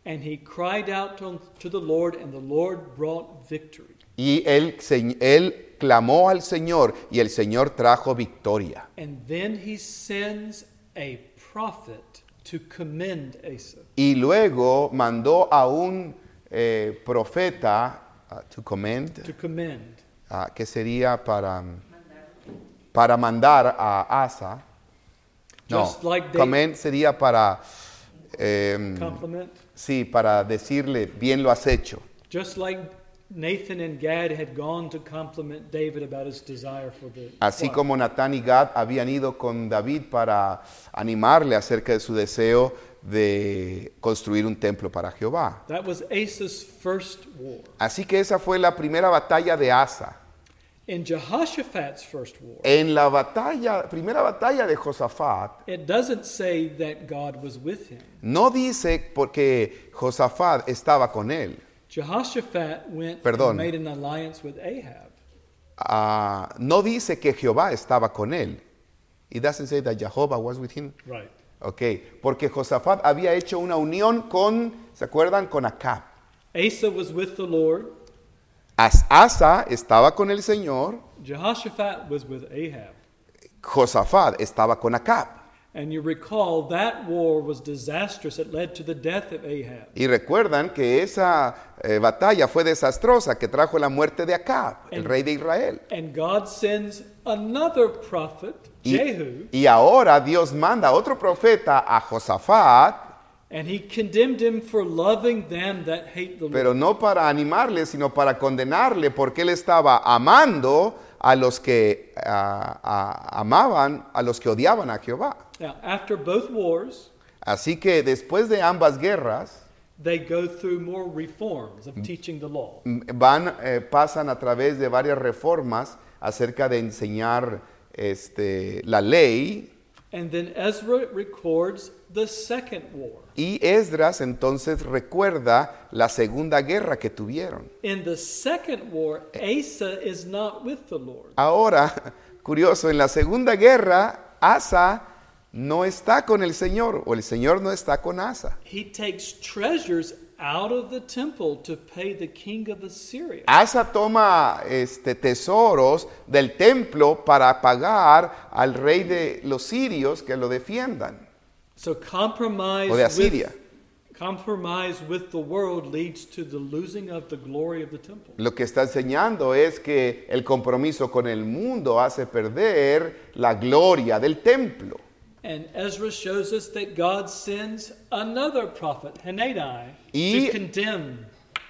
A: And he cried out to, to the Lord, and the Lord brought victory.
B: Y él, se- él clamó al Señor y el Señor trajo victoria.
A: And then he sends a prophet to commend Asa.
B: Y luego mandó a un eh, profeta, uh, to commend,
A: To commend.
B: uh, que sería para, para mandar a Asa. No,
A: Just like David-
B: commend sería para, em,
A: Compliment.
B: sí, para decirle, bien lo has hecho.
A: Just like Nathan and Gad had gone to compliment David about his desire for the
B: Así
A: flock.
B: como Natán y Gad habían ido con David para animarle acerca de su deseo de construir un templo para Jehová.
A: That was Asa's first war.
B: Así que esa fue la primera batalla de Asa.
A: In Jehoshaphat's first war,
B: En la batalla, primera batalla de Josafat,
A: it doesn't say that God was with him.
B: no dice porque Josafat estaba con él.
A: Jehoshaphat went
B: Perdón.
A: and made an alliance with Ahab.
B: Ah, no dice que Jehová estaba con él. It doesn't say that Jehovah was with him.
A: Right.
B: Ok, porque Josafat había hecho una unión con, ¿se acuerdan? Con Acab.
A: Asa was with the Lord.
B: As- Asa estaba con el Señor,
A: Jehoshaphat was with Ahab.
B: Josafat estaba con Acab.
A: And you recall that war was disastrous. It led to the death of Ahab.
B: Y recuerdan que esa eh, batalla fue desastrosa, que trajo la muerte de Acab, el
A: And-
B: rey de Israel.
A: And God sends another prophet,
B: Y,
A: Jehu,
B: y ahora Dios manda a otro profeta, a Josafat,
A: and he condemned him for loving them that hate the Lord.
B: pero no para animarle, sino para condenarle, porque él estaba amando a los que ah, ah, amaban, a los que odiaban a Jehová.
A: Now, after both wars,
B: Así que después de ambas guerras,
A: they go through more reforms of teaching the law.
B: van, eh, pasan a través de varias reformas acerca de enseñar este, la ley,
A: And then Ezra records the second war.
B: y Esdras entonces recuerda la segunda guerra que tuvieron.
A: In the second war, Asa is not with the Lord.
B: Ahora, curioso, en la segunda guerra, Asa no está con el Señor, o el Señor no está con Asa.
A: He takes treasures out of the temple to pay the king of Assyria.
B: Asa toma este, tesoros del templo para pagar al rey de los sirios que lo defiendan,
A: So compromise
B: o de Asiria.
A: with, compromise with the world leads to the losing of the glory of the temple.
B: Lo que está enseñando es que el compromiso con el mundo hace perder la gloria del templo.
A: And Ezra shows us that God sends another prophet, Hanani,
B: Y-
A: to condemn.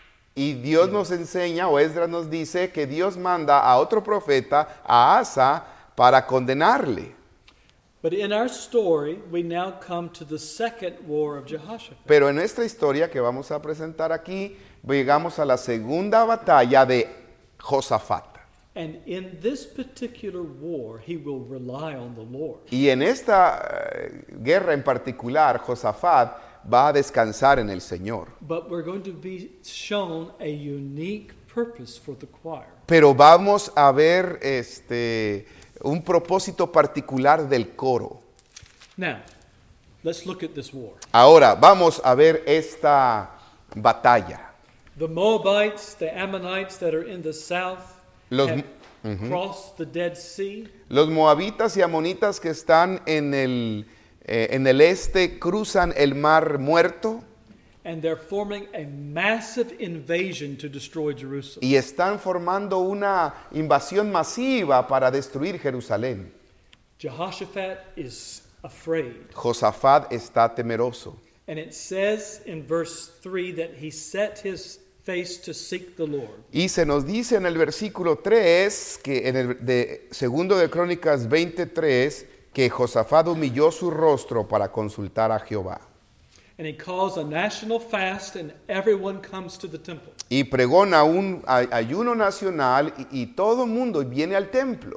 B: Y Dios nos enseña, o Esdras nos dice, que Dios manda a otro profeta, a Asa, para condenarle.
A: But in our story, we now come to the second war of Jehoshaphat.
B: Pero en esta historia que vamos a presentar aquí, llegamos a la segunda batalla de Josafat.
A: And in this particular war, he will rely on the Lord.
B: Y en esta eh, guerra en particular, Josafat va a descansar en el Señor.
A: But we're going to be shown a unique purpose for the choir.
B: Pero vamos a ver este, un propósito particular del coro.
A: Now, let's look at this war.
B: Ahora, vamos a ver esta batalla.
A: The Moabites, the Ammonites that are in the south,
B: Los-
A: have crossed the Dead Sea.
B: Los moabitas y amonitas que están en el, eh, en el este cruzan el mar muerto
A: And they're forming a massive invasion to destroy Jerusalem.
B: y están formando una invasión masiva para destruir Jerusalén.
A: Jehoshaphat is afraid.
B: Josafat está temeroso.
A: And it says in verse three that he set his face to seek the Lord.
B: Y se nos dice en el versículo tres, que en el de segundo de Crónicas veintitrés, que Josafat humilló su rostro para consultar a Jehová.
A: And he calls a national fast, and everyone comes to the temple.
B: Y pregona un ay- ayuno nacional y, y todo el mundo viene al templo.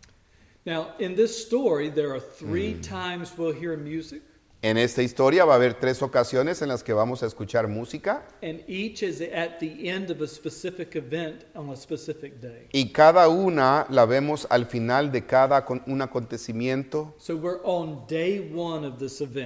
A: Now, in this story, there are three times we'll hear music,
B: En esta historia va a haber tres ocasiones en las que vamos a escuchar música
A: and each is at the end of a specific event on a specific day.
B: y cada una la vemos al final de cada con- un acontecimiento.
A: So we're on day one of this event.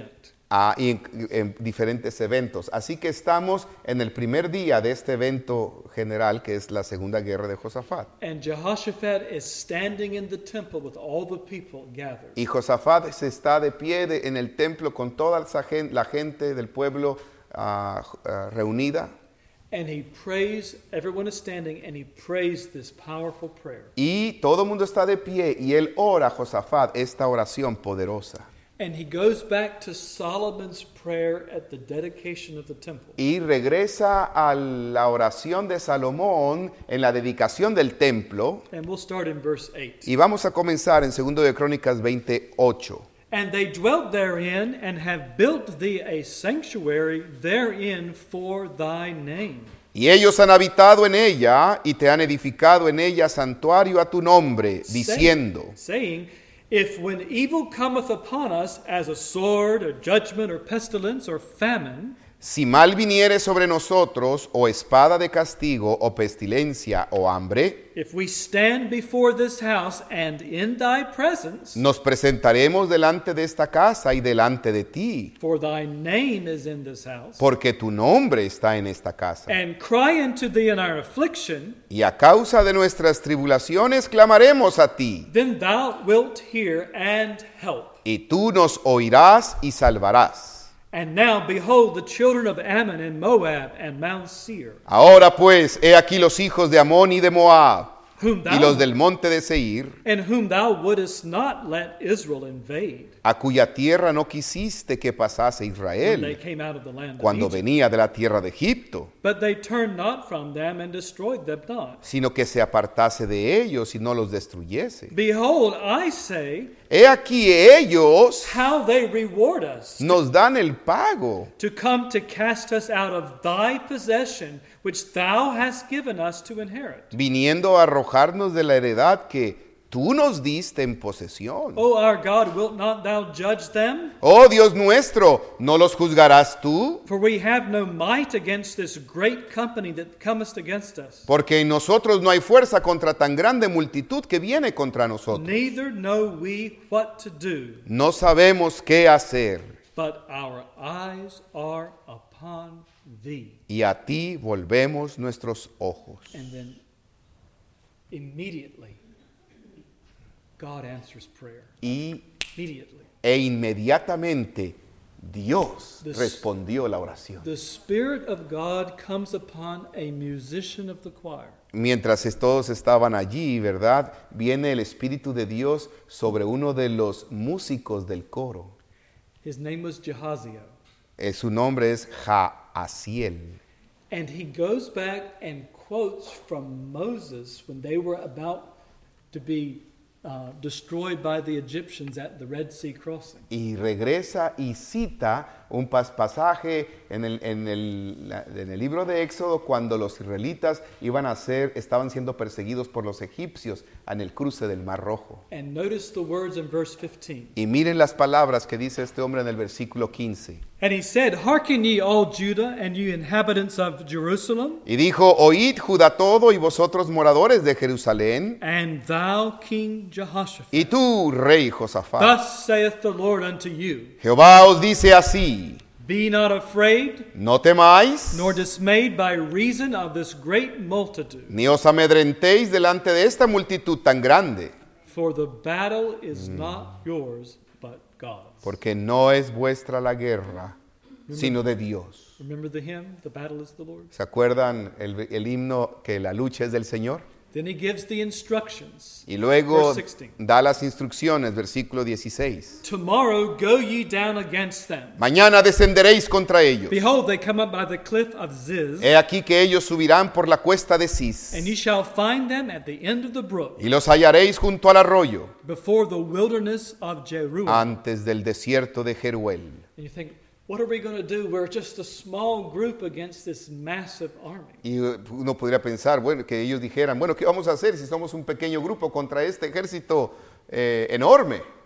B: ah, y en, en diferentes eventos. Así que estamos en el primer día de este evento general, que es la Segunda Guerra de Josafat.
A: And Jehoshaphat is standing in the temple with all the people gathered.
B: Y Josafat se está de pie de- en el templo con toda esa gen- la gente del pueblo ah, ah, reunida.
A: And he prays, everyone is standing, and he prays this powerful prayer.
B: Y todo el mundo está de pie y él ora a Josafat esta oración poderosa.
A: And he goes back to Solomon's prayer at the dedication of the temple.
B: Y regresa a la oración de Salomón en la dedicación del templo.
A: And we'll start in verse eight.
B: Y vamos a comenzar en segundo de Crónicas veintiocho.
A: And they dwelt therein, and have built thee a sanctuary therein for thy name.
B: Y ellos han habitado en ella y te han edificado en ella santuario a tu nombre, diciendo,
A: Saying, if when evil cometh upon us as a sword, or judgment, or pestilence, or famine,
B: si mal viniere sobre nosotros, o espada de castigo, o pestilencia, o hambre,
A: if we stand before this house and in thy presence,
B: nos presentaremos delante de esta casa y delante de ti,
A: for thy name is in this house,
B: porque tu nombre está en esta casa.
A: and cry unto thee in our affliction,
B: Y a causa de nuestras tribulaciones clamaremos a ti,
A: then thou wilt hear and help.
B: y tú nos oirás y salvarás.
A: And now behold the children of Ammon and Moab and Mount Seir,
B: Ahora pues, he aquí los hijos de Amón y de Moab,
A: whom
B: y los
A: thou
B: del monte de Seir,
A: and whom thou wouldest not let Israel invade
B: a cuya tierra no quisiste que pasase
A: when they
B: Israel,
A: came out of the land of
B: cuando
A: Egypt.
B: venía de la tierra de Egipto,
A: But they turned not from them and destroyed them not.
B: sino que se apartase de ellos y no los destruyese.
A: Behold, I say,
B: He aquí ellos
A: how they reward us
B: nos dan el pago,
A: to come to cast us out of thy possession, which thou hast given us to inherit.
B: viniendo a arrojarnos de la heredad que tú nos diste en posesión.
A: O our God, wilt not thou judge them?
B: Oh Dios nuestro, ¿no los juzgarás tú?
A: For we have no might against this great company that cometh against us.
B: Porque en nosotros no hay fuerza contra tan grande multitud que viene contra nosotros.
A: Neither know we what to do,
B: No sabemos qué hacer,
A: but our eyes are upon thee.
B: y a ti volvemos nuestros ojos.
A: And then immediately, God answers prayer.
B: Y
A: Immediately.
B: e inmediatamente Dios
A: This-
B: respondió la oración.
A: The Spirit of God comes upon a musician of the choir.
B: Mientras todos estaban allí, ¿verdad? Viene el Espíritu de Dios sobre uno de los músicos del coro.
A: His name was Jehaziel.
B: Eh, su nombre es Jaasiel.
A: And he goes back and quotes from Moses when they were about to be uh, destroyed by the Egyptians at the Red Sea crossing.
B: Y regresa y cita un pas- pasaje en el, en, el, la- en el libro de Éxodo cuando los israelitas iban a ser, estaban siendo perseguidos por los egipcios en el cruce del Mar Rojo.
A: And notice the words in verse fifteen.
B: Y miren las palabras que dice este hombre en el versículo quince.
A: And he said, Hearken ye all Judah and you inhabitants of Jerusalem,
B: Y dijo, oíd Judá todo y vosotros moradores de Jerusalén,
A: and thou King Jehoshaphat.
B: y tú, rey Josafat.
A: Thus saith the Lord unto you,
B: Jehová os dice así,
A: Be not afraid,
B: no temáis,
A: nor dismayed by reason of this great multitude,
B: ni os amedrentéis delante de esta multitud tan grande,
A: for the battle is not yours, but God's.
B: porque no es vuestra la guerra, sino de Dios.
A: Remember the hymn, The Battle is the Lord's?
B: ¿Se acuerdan el, el himno que la lucha es del Señor?
A: Then he gives the instructions.
B: Y luego
A: Verse sixteen.
B: da las instrucciones, versículo dieciséis.
A: Tomorrow go ye down against them.
B: Mañana descenderéis contra ellos.
A: Behold, they come up by the cliff of Ziz,
B: He aquí que ellos subirán por la cuesta de Cis,
A: and ye shall find them at the end of the brook,
B: y los hallaréis junto al arroyo,
A: before the wilderness of Jeruel.
B: antes del desierto de Jeruel.
A: And you think, what are we going to do? We're just a small group against this massive army.
B: Y eh, uno podría pensar, bueno, que ellos dijeran, bueno, ¿qué vamos a hacer si somos un pequeño grupo contra este ejército eh, enorme?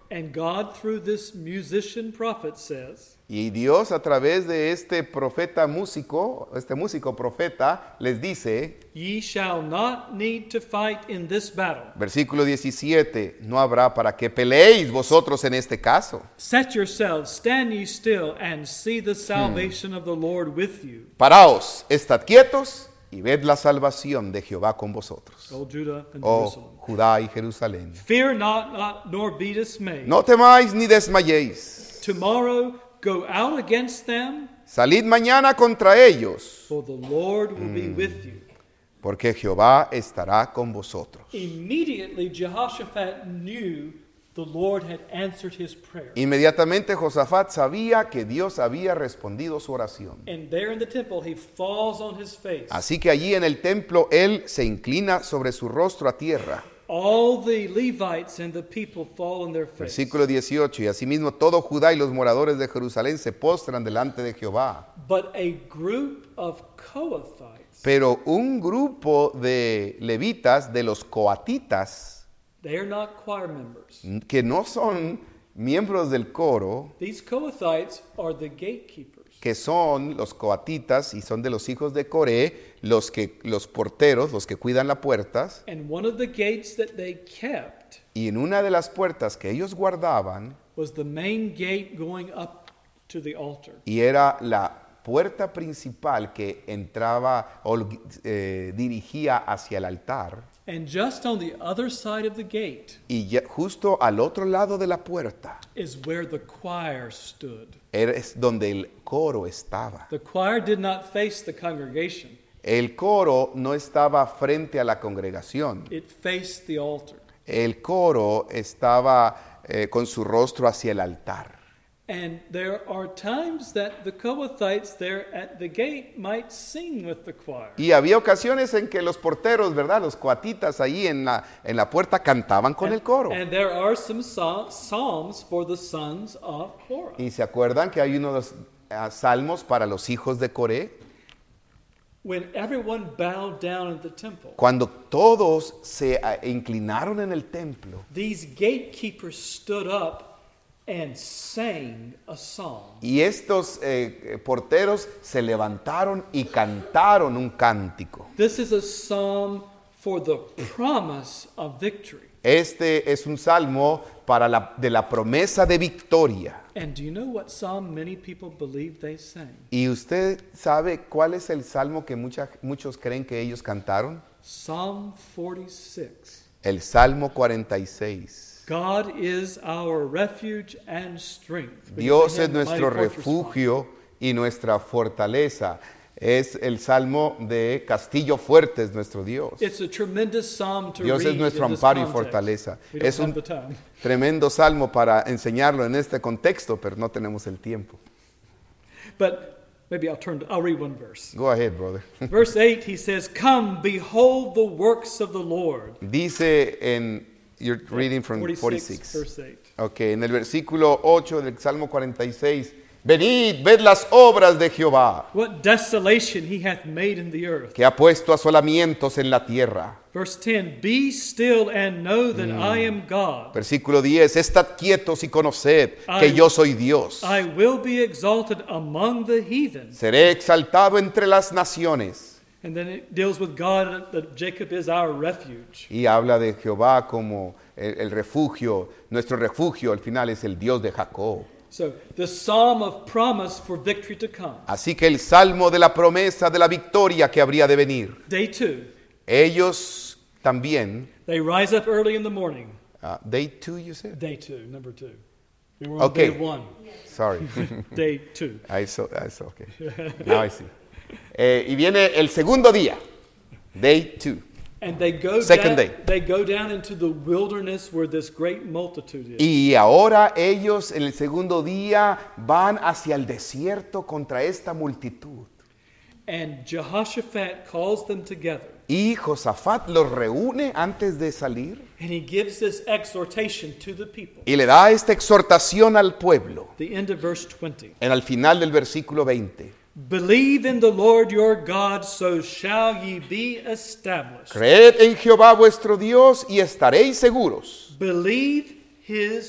A: And God, through this musician prophet, says,
B: Y Dios a través de este profeta músico, este músico profeta, les dice,
A: Ye shall not need to fight in this battle.
B: versículo diecisiete, no habrá para que peleéis vosotros en este caso.
A: Set yourselves, stand ye still, and see the salvation of the Lord with you.
B: Paraos, estad quietos y ved la salvación de Jehová con vosotros.
A: O Judah and
B: Oh,
A: Jerusalem.
B: Judá y Jerusalén.
A: Fear not, not, nor be dismayed.
B: No temáis ni desmayéis.
A: Tomorrow go out against them,
B: Salid mañana contra ellos,
A: for the Lord will be with you.
B: porque Jehová estará con vosotros.
A: Immediately Jehoshaphat knew the Lord had answered his prayer.
B: Inmediatamente Josafat sabía que Dios había respondido su oración.
A: And there in the temple he falls on his face.
B: Así que allí en el templo él se inclina sobre su rostro a tierra.
A: All the Levites and the people fall on their face.
B: Versículo dieciocho, y asimismo todo Judá y los moradores de Jerusalén se postran delante de Jehová.
A: But a group of Kohathites,
B: Pero un grupo de levitas, de los coatitas,
A: they are not choir members.
B: que no son miembros del coro,
A: These Kohathites are the gatekeepers.
B: que son los coatitas y son de los hijos de Coré, los que los porteros, los que cuidan las puertas,
A: And one of the gates that they kept
B: y en una de las puertas que ellos guardaban
A: was the main gate going up to the altar.
B: y era la puerta principal que entraba o eh, dirigía hacia el altar,
A: And just on the other side of the gate
B: y ya- justo al otro lado de la puerta
A: is where the choir stood.
B: es donde el coro estaba.
A: The choir did not face the congregation.
B: El coro no estaba frente a la congregación.
A: It faced the altar.
B: El coro estaba eh, con su rostro hacia el altar.
A: And there are times that the Kohathites there at the gate might sing with the choir.
B: Y había ocasiones en que los porteros, ¿verdad? Los coatitas ahí en la, en la puerta cantaban con el coro.
A: And there are some psa- psalms for the sons of Korah.
B: Y se acuerdan que hay unos ah, salmos para los hijos de Coré.
A: When everyone bowed down in the temple,
B: Cuando todos se ah, inclinaron en el templo,
A: these gatekeepers stood up and sang a song.
B: y estos eh, porteros se levantaron y cantaron un cántico.
A: This is a psalm for the promise of victory.
B: Este es un salmo para la, de la promesa de victoria.
A: And do you know what psalm many people believe they sang?
B: ¿Y usted sabe cuál es el salmo que mucha- muchos creen que ellos cantaron?
A: Psalm forty-six.
B: El Salmo cuarenta y seis.
A: God is our refuge and strength.
B: Dios
A: We
B: es
A: can
B: nuestro
A: mighty fortress
B: refugio y nuestra fortaleza. Es el salmo de Castillo Fuerte, es nuestro Dios.
A: find. It's a tremendous psalm to
B: Dios
A: read
B: es nuestro
A: in this
B: amparo y
A: context.
B: fortaleza.
A: We don't
B: Es
A: have
B: un
A: the time.
B: tremendo salmo para enseñarlo en este contexto, pero no tenemos el tiempo.
A: But maybe I'll turn to, I'll read one verse.
B: Go ahead, brother.
A: Verse eight, he says, Come, behold the works of the Lord.
B: Dice en, you're reading from
A: forty-six,
B: forty-six.
A: verse eight.
B: Ok, en el versículo ocho del Salmo cuarenta y seis. Venid, ved las obras de Jehová,
A: What desolation he hath made in the earth.
B: que ha puesto asolamientos en la tierra.
A: Verse ten, Be still and know that I am God.
B: Versículo diez. Estad quietos y conoced que
A: I-
B: yo soy Dios.
A: I will be exalted among the heathen.
B: Seré exaltado entre las naciones.
A: And then it deals with God, that Jacob is our refuge.
B: Y habla de Jehová como el, el refugio. Nuestro refugio al final es el Dios de Jacob.
A: So the psalm of promise for victory to come.
B: Así que el salmo de la promesa de la victoria que habría de venir.
A: Day two,
B: Ellos también.
A: they rise up early in the morning.
B: Uh, day two, you said?
A: Day two, number two. We were on
B: Okay.
A: day one.
B: Sorry.
A: Day two.
B: I saw, I saw, okay. Now I see. Eh, y viene el segundo día. Day two.
A: And they go
B: Second
A: down,
B: day.
A: they go down into the wilderness where this great multitude is.
B: Y ahora ellos en el segundo día van hacia el desierto contra esta multitud.
A: And Jehoshaphat calls them together.
B: Y Josafat los reúne antes de salir
A: And he gives this exhortation to the people.
B: y le da esta exhortación al pueblo.
A: The end of verse twenty.
B: En el final del versículo veinte.
A: Believe in the Lord your God, so shall ye be established.
B: Creed en Jehová vuestro Dios y estaréis seguros.
A: Believe his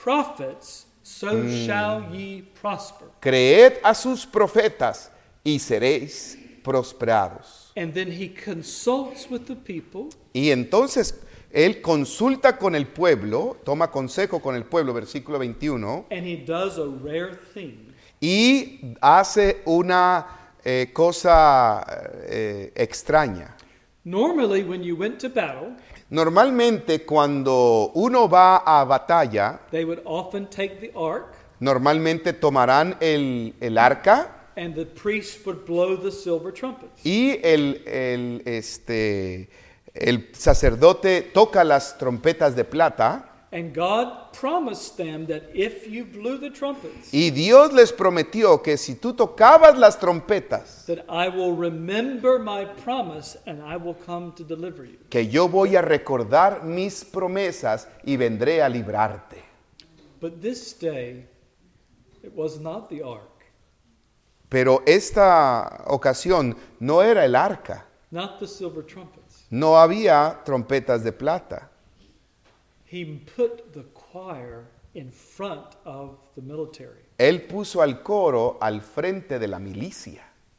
A: prophets, so mm. shall ye prosper.
B: Creed a sus profetas y seréis prosperados.
A: And then he consults with the people.
B: Y entonces él consulta con el pueblo, toma consejo con el pueblo, versículo veintiuno.
A: And he does a rare thing.
B: Y hace una eh, cosa eh, extraña.
A: Normally, when you went to battle,
B: Normalmente cuando uno va a batalla,
A: they would often take the ark,
B: normalmente tomarán el, el arca
A: and the priest would blow the silver trumpets.
B: y el, el, este, el sacerdote toca las trompetas de plata.
A: And God promised them that if you blew the trumpets,
B: Y Dios les prometió que si tú tocabas las trompetas,
A: that I will remember my promise and I will come to deliver you.
B: que yo voy a recordar mis promesas y vendré a librarte.
A: But this day, it was not the ark,
B: Pero esta ocasión no era el arca,
A: not the silver trumpets.
B: no había trompetas de plata.
A: He put the choir in front of the military.
B: Él puso al coro al frente de la milicia,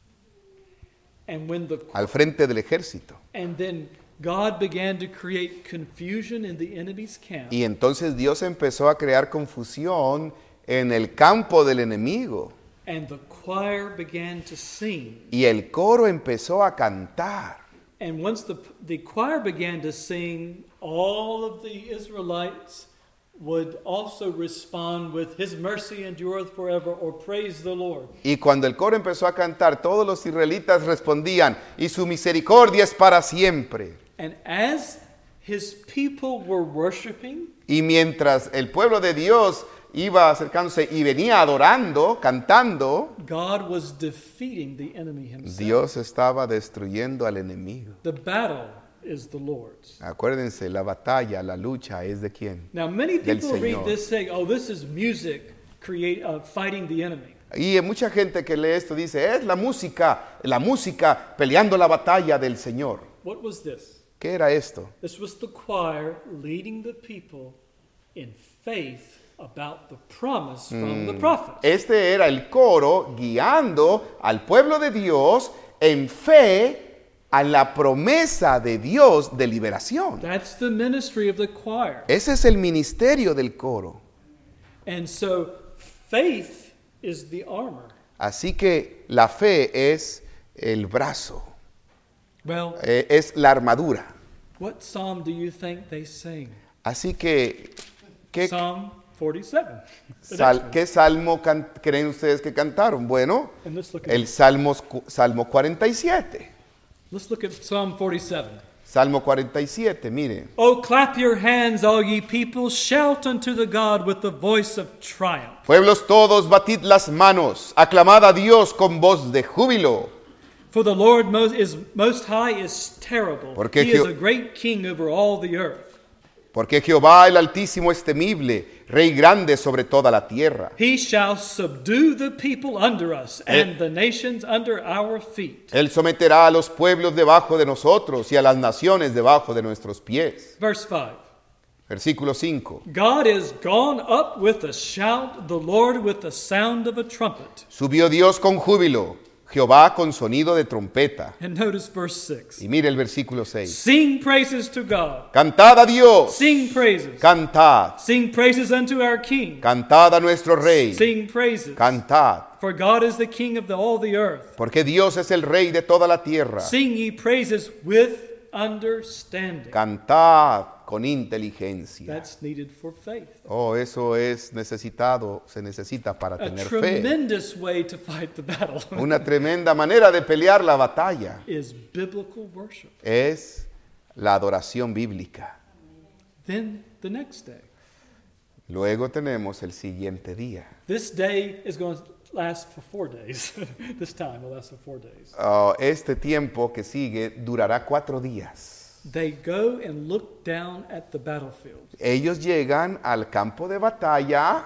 A: And when the
B: al frente del ejército.
A: and then God began to create confusion in the enemy's camp.
B: Y entonces Dios empezó a crear confusión en el campo del enemigo.
A: And the choir began to sing.
B: Y el coro empezó a cantar.
A: And once the the choir began to sing, all of the Israelites would also respond with His mercy endureth forever, or praise the Lord.
B: Y cuando el coro empezó a cantar, todos los israelitas respondían, y su misericordia es para siempre.
A: And as His people were worshiping,
B: Y mientras el pueblo de Dios iba acercándose y venía adorando, cantando,
A: God was defeating the enemy himself.
B: Dios estaba destruyendo al enemigo.
A: The battle is the Lord's.
B: Acuérdense, la batalla, la lucha es de quién.
A: Now, many
B: Del
A: people read
B: Señor.
A: this saying, "Oh, this is music create uh, fighting the enemy."
B: Y mucha gente que lee esto dice, es la música, la música peleando la batalla del Señor.
A: What was this?
B: ¿Qué era esto?
A: This was the choir leading the people in faith about the promise from the prophet.
B: Este era el coro guiando al pueblo de Dios en fe a la promesa de Dios de liberación.
A: That's the ministry of the choir.
B: Ese es el ministerio del coro.
A: And so faith is the armor.
B: Así que la fe es el brazo,
A: Well,
B: eh, es la armadura.
A: what psalm do you think they sing?
B: Así que, ¿qué,
A: Psalm forty-seven. The
B: sal-
A: next one.
B: ¿qué salmo can- creen ustedes que cantaron? Bueno,
A: And let's look at
B: el Salmos, Salmo cuarenta y siete.
A: let's look at Psalm forty-seven.
B: Salmo cuarenta y siete, miren.
A: Oh, clap your hands, all ye people, shout unto the God with the voice of triumph.
B: Pueblos todos, batid las manos, aclamad a Dios con voz de júbilo.
A: For the Lord most, is most high is terrible.
B: Porque
A: he is
B: Jeo-
A: a great king over all the earth.
B: Porque Jehová el Altísimo es temible, Rey grande sobre toda la tierra.
A: He shall subdue the people under us and the nations under our feet.
B: Él someterá a los pueblos debajo de nosotros y a las naciones debajo de nuestros pies.
A: Verse five.
B: Versículo cinco.
A: God is gone up with a shout, the Lord with the sound of a trumpet.
B: Subió Dios con júbilo, Jehová con sonido de trompeta.
A: And notice verse six.
B: Y mire el versículo seis.
A: Sing praises to God.
B: Cantad a Dios,
A: Sing praises.
B: cantad,
A: Sing praises unto our King.
B: cantad a nuestro Rey,
A: Sing praises.
B: cantad,
A: For God is the King of the, all the earth.
B: porque Dios es el Rey de toda la tierra.
A: Sing ye praises with understanding.
B: Cantad con inteligencia.
A: That's needed for faith.
B: Oh, eso es necesitado, se necesita para
A: A
B: tener fe.
A: tremendous way to fight the battle
B: Una tremenda manera de pelear la batalla
A: is biblical worship.
B: es la adoración bíblica.
A: Then the next day.
B: Luego tenemos el siguiente día.
A: This day is going to last for four days. This time will last for four days.
B: Oh, este tiempo que sigue durará cuatro días.
A: They go and look down at the battlefield,
B: Ellos llegan al campo de batalla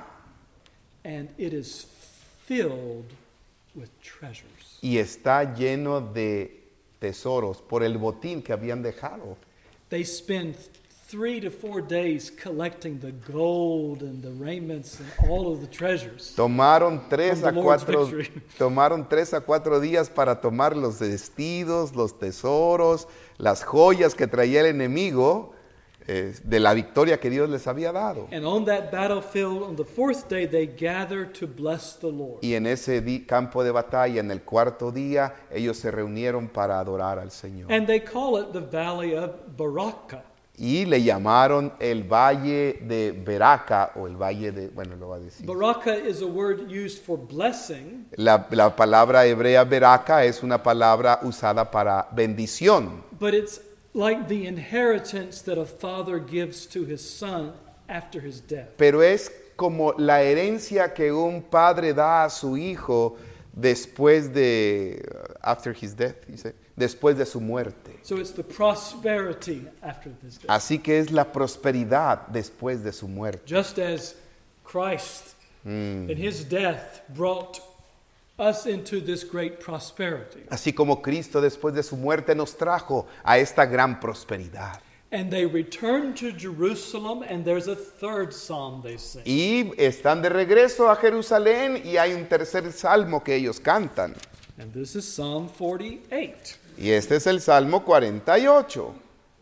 A: and it is filled with treasures.
B: y está lleno de tesoros por el botín que habían dejado.
A: They spend three to four days collecting the gold and the raiments and all of the treasures.
B: Tomaron tres
A: From
B: a
A: the Lord's
B: cuatro,
A: victory.
B: tomaron tres a cuatro días para tomar los vestidos, los tesoros, las joyas que traía el enemigo eh, de la victoria que Dios les había dado.
A: And on that battlefield, on the fourth day, they gathered to bless the Lord.
B: Y en ese di- campo de batalla, en el cuarto día, ellos se reunieron para adorar al Señor.
A: And they call it the Valley of Baraka.
B: Y le llamaron el valle de Beraca, o el valle de, bueno, lo va a decir.
A: Baraka is a word used for blessing,
B: La, la palabra hebrea Beraca es una palabra usada para bendición.
A: but it's like the inheritance that a father gives to his son after his death.
B: Pero es como la herencia que un padre da a su hijo después de, after his death, dice, después de su muerte.
A: So it's the prosperity after his death.
B: Así que es la prosperidad después de su muerte.
A: Just as Christ in his death brought us into this great prosperity.
B: Así como Cristo después de su muerte nos trajo a esta gran prosperidad.
A: And they return to Jerusalem, and there's a third psalm they sing.
B: Y están de regreso a Jerusalén y hay un tercer salmo que ellos cantan.
A: And this is Psalm forty-eight.
B: Y este es el Salmo cuarenta y ocho.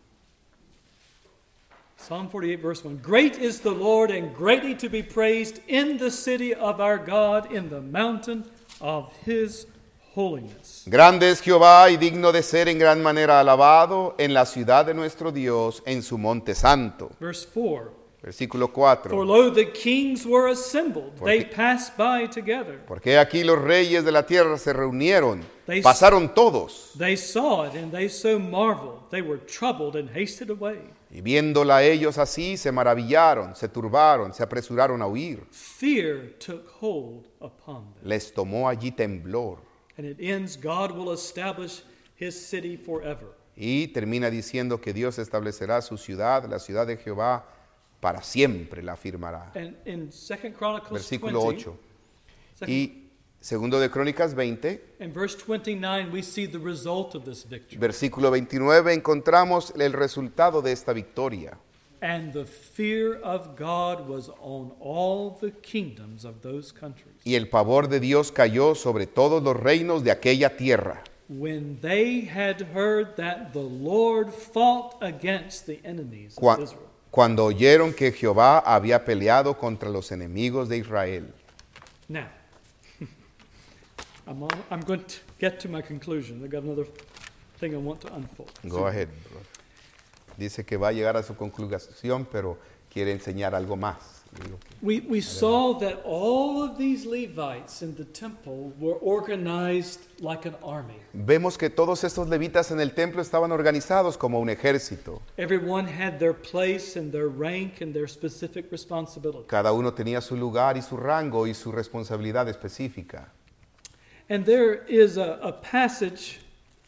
A: Psalm forty-eight, verse one. Great is the Lord, and greatly to be praised in the city of our God, in the mountain of his holiness.
B: Grande es Jehová y digno de ser en gran manera alabado en la ciudad de nuestro Dios, en su monte santo.
A: Verse four.
B: Versículo
A: For
B: cuatro.
A: lo, the kings were assembled. They
B: Porque-
A: passed by together.
B: Porque aquí los reyes de la tierra se reunieron,
A: They-
B: pasaron todos,
A: They saw it, and they so marveled. They were troubled and hasted away.
B: y viéndola ellos así, se maravillaron, se turbaron, se apresuraron a huir.
A: Fear took hold upon them.
B: Les tomó allí temblor.
A: And it ends, God will establish his city forever.
B: Y termina diciendo que Dios establecerá su ciudad, la ciudad de Jehová, para siempre la afirmará.
A: And in Second Chronicles
B: Versículo
A: twenty,
B: ocho.
A: second-
B: Y segundo de Crónicas veinte,
A: in verse twenty-nine, we see the result of this victory.
B: versículo veintinueve, encontramos el resultado de esta victoria.
A: And the fear of God was on all the kingdoms of those countries.
B: Y el pavor de Dios cayó sobre todos los reinos de aquella tierra.
A: When they had heard that the Lord fought against the enemies of
B: Cua-
A: Israel.
B: Cuando oyeron que Jehová había peleado contra los enemigos de Israel.
A: Now, I'm, on, I'm going to get to my conclusion. I've got another thing I want to unfold.
B: Go ahead. brother. Dice que va a llegar a su conclusión, pero quiere enseñar algo más. Digo que-
A: We, we saw that all of these Levites in the temple were organized like an army.
B: Vemos que todos estos levitas en el templo estaban organizados como un ejército.
A: Everyone had their place and their rank and their specific responsibility.
B: Cada uno tenía su lugar y su rango y su responsabilidad específica.
A: And there is a, a passage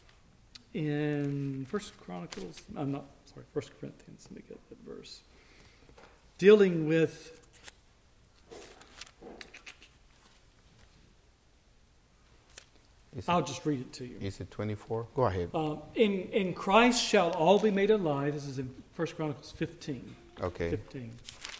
A: in First Chronicles, I'm not, sorry, First Corinthians, let me get that verse, dealing with
B: Is
A: I'll just read it to you.
B: it, is it twenty-four? Go ahead.
A: Uh, in, in Christ shall all be made alive. This is in First Chronicles fifteen.
B: Okay.
A: fifteen.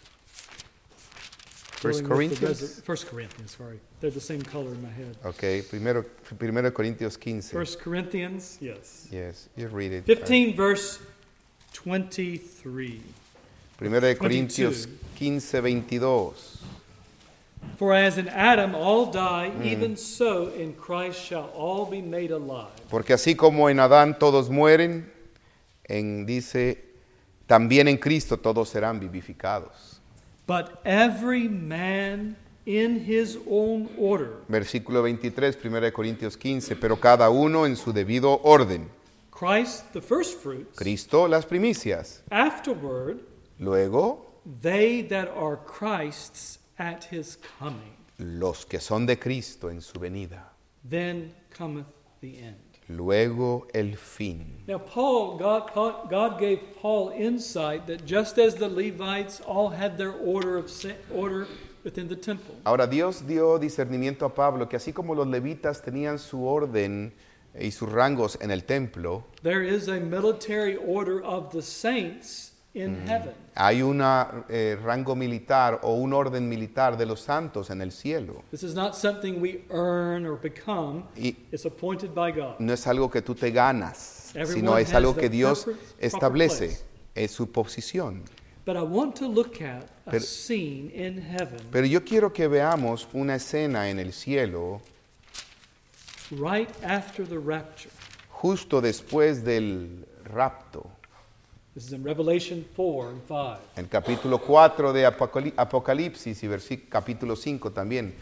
B: First
A: Dealing with the
B: Corinthians?
A: resur- First Corinthians, sorry. They're the same color in my head.
B: Okay, primero, primero Corintios quince.
A: First Corinthians, yes.
B: Yes, you read it.
A: fifteen, verse twenty-three.
B: Primero de Corintios quince, veintidós.
A: For as in Adam all die, even so in Christ shall all be made alive.
B: Porque así como en Adán todos mueren, en, dice, también en Cristo todos serán vivificados.
A: But every man in his own order.
B: Versículo veintitrés, primero de Corintios quince, pero cada uno en su debido orden.
A: Christ the first fruits.
B: Cristo las primicias.
A: Afterward,
B: Luego,
A: they that are Christ's at his coming.
B: los que son de Cristo en su venida.
A: Then cometh the end.
B: Luego el fin.
A: Now, Paul, God, Paul, God gave Paul insight that just as the Levites all had their order of sa- order within the temple,
B: Ahora Dios dio discernimiento a Pablo que así como los levitas tenían su orden y sus rangos en el templo,
A: there is a military order of the saints in heaven.
B: Hay un eh, rango militar o un orden militar de los santos en el cielo.
A: This is not something we earn or become.
B: Y
A: It's appointed by God.
B: no es algo que tú te ganas,
A: Everyone
B: sino es
A: has
B: algo
A: their
B: que Dios
A: proper- proper
B: establece,
A: place.
B: es su posición.
A: But I want to look at a
B: Pero-
A: scene in heaven
B: Pero yo quiero que veamos una escena en el cielo
A: right after the rapture.
B: justo después del rapto.
A: This is in Revelation four and five.
B: En capítulo cuatro de Apocalí- Apocalipsis y versículo capítulo cinco también.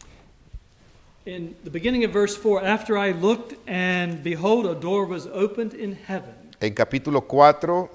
A: In the beginning of verse four, after I looked, and behold, a door was opened in heaven.
B: En capítulo cuatro,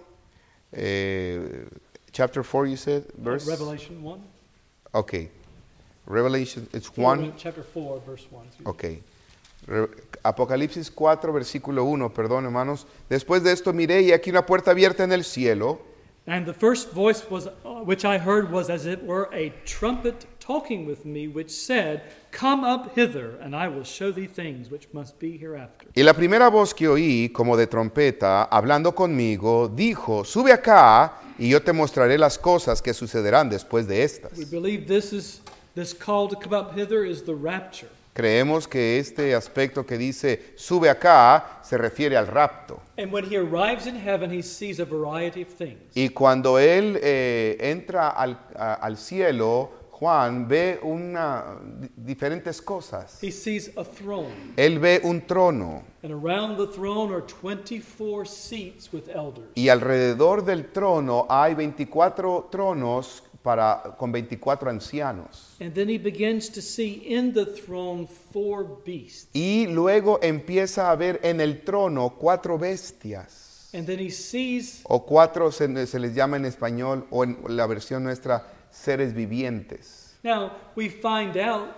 B: eh, chapter four, you said, verse?
A: Revelation one?
B: Okay. Revelation, it's
A: Four,
B: one.
A: Chapter four, verse one.
B: Ok. Re- Apocalipsis cuatro, versículo uno, perdón hermanos. Después de esto miré y aquí una puerta abierta en el cielo.
A: And the first voice was, uh, which I heard was as it were a trumpet talking with me, which said, Come up hither, and I will show thee things which must be hereafter.
B: Y la primera voz que oí, como de trompeta, hablando conmigo, dijo, sube acá y yo te mostraré las cosas que sucederán después de estas.
A: We believe this is this call to come up hither is the rapture.
B: Creemos que este aspecto que dice, sube acá, se refiere al rapto.
A: And when he arrives in heaven, he sees a variety of things.
B: Y cuando él eh, entra al, a- al cielo, Juan ve una, di- diferentes cosas.
A: He sees a throne,
B: Él ve un trono
A: and around the throne are twenty-four seats with elders.
B: y alrededor del trono hay veinticuatro tronos para, con veinticuatro ancianos.
A: And then he begins to see in the throne four beasts.
B: Y luego empieza a ver en el trono cuatro bestias.
A: And then he sees,
B: O cuatro se, se les llama en español, o en la versión nuestra, seres vivientes.
A: now we find out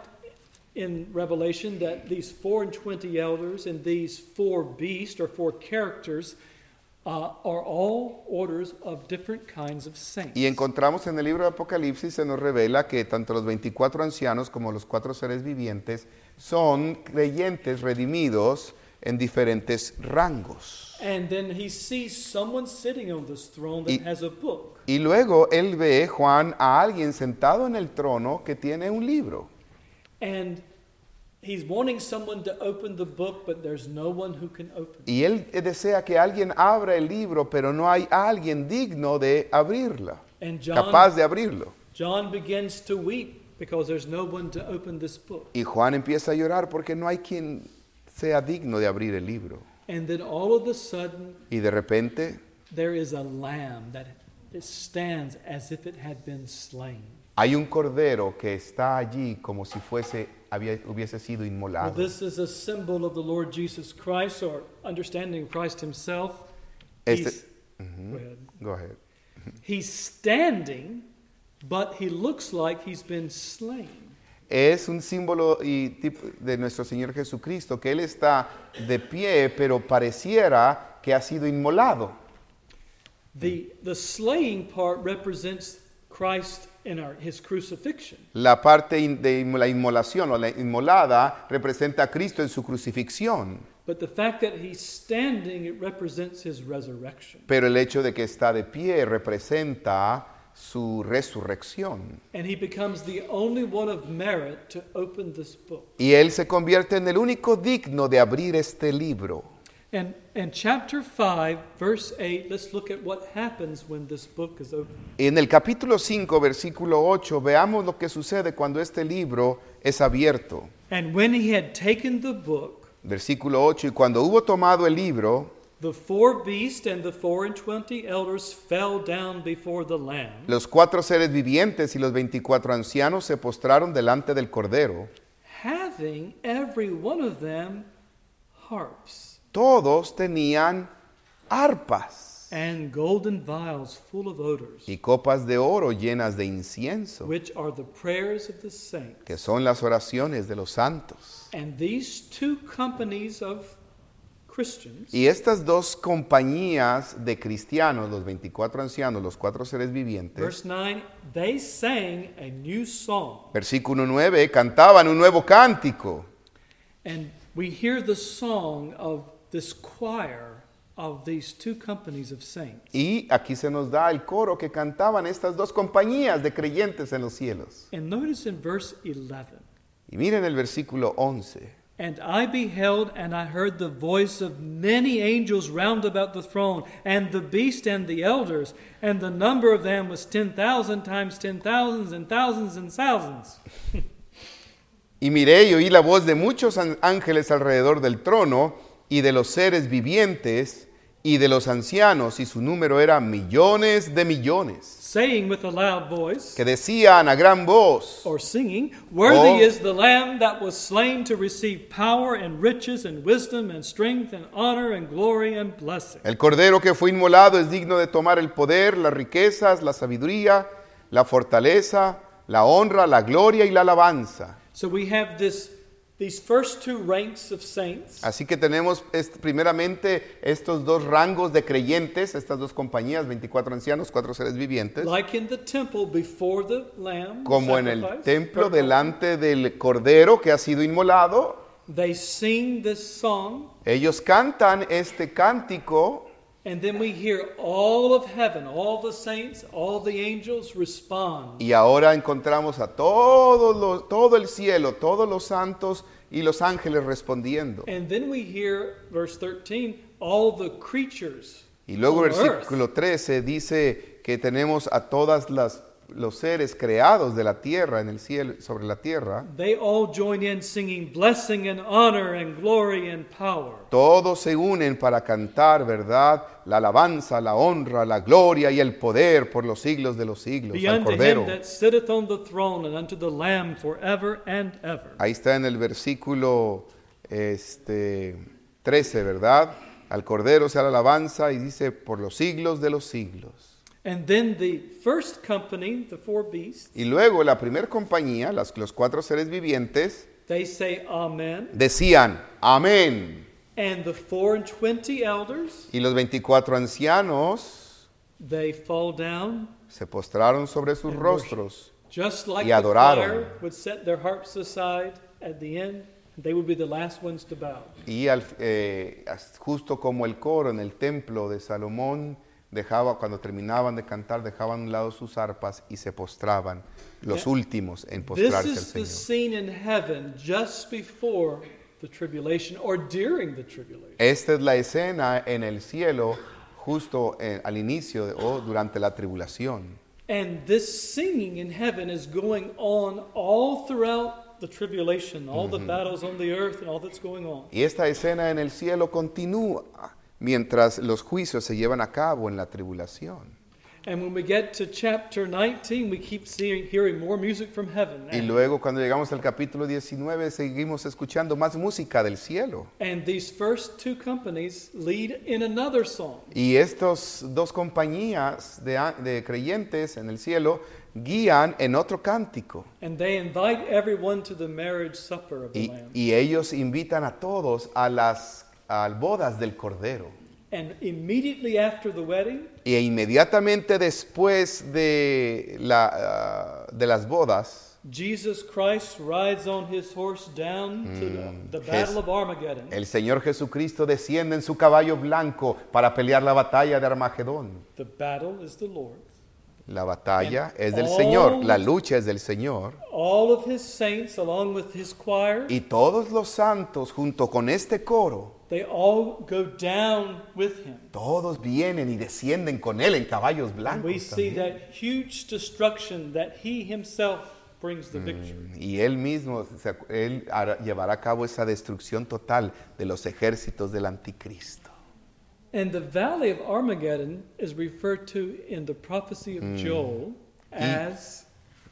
A: in Revelation that these four and twenty elders and these four beasts or four characters uh, are all orders of different kinds of saints.
B: Y encontramos en el libro de Apocalipsis, se nos revela que tanto los veinticuatro ancianos como los cuatro seres vivientes son creyentes redimidos en diferentes rangos.
A: And then he sees someone sitting on this throne that
B: Y-
A: has a book.
B: Y luego él ve, Juan, a alguien sentado en el trono que tiene un libro.
A: And he's wanting someone to open the book, but there's no one who can open it.
B: Y él desea que alguien abra el libro, pero no hay alguien digno de abrirla,
A: And John,
B: capaz de abrirlo.
A: John begins to weep because there's no one to open this book.
B: Y Juan empieza a llorar porque no hay quien sea digno de abrir el libro.
A: And then all of a sudden,
B: Y de repente
A: there is a lamb that it stands as if it had been slain.
B: hay un cordero que está allí como si fuese, había, hubiese sido
A: Well,
B: inmolado.
A: this is a symbol of the Lord Jesus Christ, or understanding Christ himself.
B: Este-
A: He's, go ahead.
B: Go ahead.
A: He's standing, but he looks like he's been slain.
B: Es un símbolo y tipo de nuestro Señor Jesucristo, que Él está de pie, pero pareciera que ha sido inmolado.
A: The, the slaying part represents Christ in our, his crucifixion.
B: La parte in- de inmo- la inmolación o la inmolada representa a Cristo en su crucifixión,
A: But the fact that he's standing, it represents his resurrection.
B: pero el hecho de que está de pie representa su resurrección.
A: And he becomes the only one of merit to open this book.
B: Y Él se convierte en el único digno de abrir este libro.
A: And in chapter five, verse eight, let's look at what happens when this book is opened.
B: En el capítulo cinco, versículo ocho, veamos lo que sucede cuando este libro es abierto.
A: And when he had taken the book,
B: Versículo ocho, y cuando hubo tomado el libro,
A: the four beasts and the four and twenty elders fell down before the Lamb,
B: los cuatro seres vivientes y los veinticuatro ancianos se postraron delante del Cordero.
A: having every one of them harps
B: Todos tenían arpas
A: and golden vials full of odors,
B: y copas de oro llenas de incienso,
A: which are the prayers of the saints.
B: que son las oraciones de los santos.
A: And these two companies of Christians
B: Y estas dos compañías de cristianos, los veinticuatro ancianos, los cuatro seres vivientes,
A: Verse nine, they sang a new song.
B: versículo nueve, cantaban un nuevo cántico.
A: And we hear the song of this choir of these two companies of saints.
B: Y aquí se nos da el coro que cantaban estas dos compañías de creyentes en los cielos.
A: And notice in verse eleven.
B: Y miren el versículo once.
A: And I beheld, and I heard the voice of many angels round about the throne, and the beast and the elders, and the number of them was ten thousand times ten thousands and thousands and thousands.
B: Y miré y oí la voz de muchos ángeles alrededor del trono, y de los seres vivientes, y de los ancianos, y su número era millones de millones,
A: Saying with a loud voice,
B: que decían a gran voz,
A: or singing, Worthy
B: Oh.
A: is the Lamb that was slain to receive power and riches and wisdom and strength and honor and glory and blessing.
B: el cordero que fue inmolado es digno de tomar el poder, las riquezas, la sabiduría, la fortaleza, la honra, la gloria y la alabanza.
A: So we have this, these first two ranks of saints.
B: Así que tenemos est- primeramente estos dos rangos de creyentes, estas dos compañías, veinticuatro ancianos, cuatro seres vivientes,
A: Like in the temple before the lamb
B: como en el
A: sacrifice,
B: templo delante del cordero que ha sido inmolado.
A: they sing this song,
B: Ellos cantan este cántico
A: and then we hear all of heaven, all the saints, all the angels respond.
B: y ahora encontramos a todos los, todo el cielo, todos los santos y los ángeles respondiendo.
A: And then we hear, verse thirteen, all the creatures
B: Y luego
A: on earth.
B: versículo trece dice que tenemos a todas las los seres creados de la tierra en el cielo sobre la tierra.
A: They all join in singing blessing and honor and glory and power.
B: Todos se unen para cantar, ¿verdad? La alabanza, la honra, la gloria y el poder por los siglos de los siglos
A: Be
B: al
A: unto
B: Cordero.
A: him that sitteth on the throne and unto the Lamb forever and ever.
B: Ahí está en el versículo este, trece, ¿verdad? Al Cordero sea la alabanza y dice por los siglos de los siglos.
A: And then the first company, the four beasts,
B: Y luego la primera compañía, las, los cuatro seres vivientes,
A: they say Amen.
B: decían, amén.
A: And the four and twenty elders,
B: Y los veinticuatro ancianos
A: they fall down
B: se postraron sobre sus
A: And
B: rostros.
A: just like
B: Y
A: the
B: adoraron.
A: choir would set their harps aside at the end. They would be the last ones to bow.
B: Y al- eh, as- justo como el coro en el templo de Salomón, dejaba, cuando terminaban de cantar, dejaban a un lado sus arpas y se postraban, los
A: Yeah.
B: últimos en
A: This
B: postrarse al
A: is the
B: Señor.
A: scene in heaven just before the tribulation or during the tribulation.
B: Esta es la escena en el cielo, justo eh, al inicio de- o durante la tribulación.
A: And this singing in heaven is going on all throughout the tribulation, all the battles on the earth and all that's going on.
B: Y esta escena en el cielo continúa mientras los juicios se llevan a cabo en la tribulación.
A: And when we get to chapter nineteen, we keep seeing, hearing more music from heaven.
B: Y luego cuando llegamos al capítulo diecinueve seguimos escuchando más música del cielo.
A: And these first two companies lead in another song.
B: Y estas dos compañías de, de creyentes en el cielo guían en otro cántico.
A: And they invite everyone to the marriage supper of the
B: Y,
A: Lamb.
B: y ellos invitan a todos a las a bodas del Cordero.
A: And immediately after the wedding,
B: Y inmediatamente después de, la, ah, de las bodas,
A: Jesus Christ rides on his horse down to the, the Battle of Armageddon.
B: el Señor Jesucristo desciende en su caballo blanco para pelear la batalla de Armagedón.
A: The battle is the Lord's.
B: La batalla
A: And
B: es del
A: all-
B: Señor, la lucha es del Señor.
A: All of his saints, along with his choir,
B: Y todos los santos junto con este coro,
A: they all go down with him.
B: todos vienen y descienden con él en caballos
A: And we
B: blancos
A: see
B: también.
A: that huge destruction that he himself brings the victory.
B: Y él mismo, se- él hará- llevará a cabo esa destrucción total de los ejércitos del anticristo.
A: And the valley of Armageddon is referred to in the prophecy of Joel as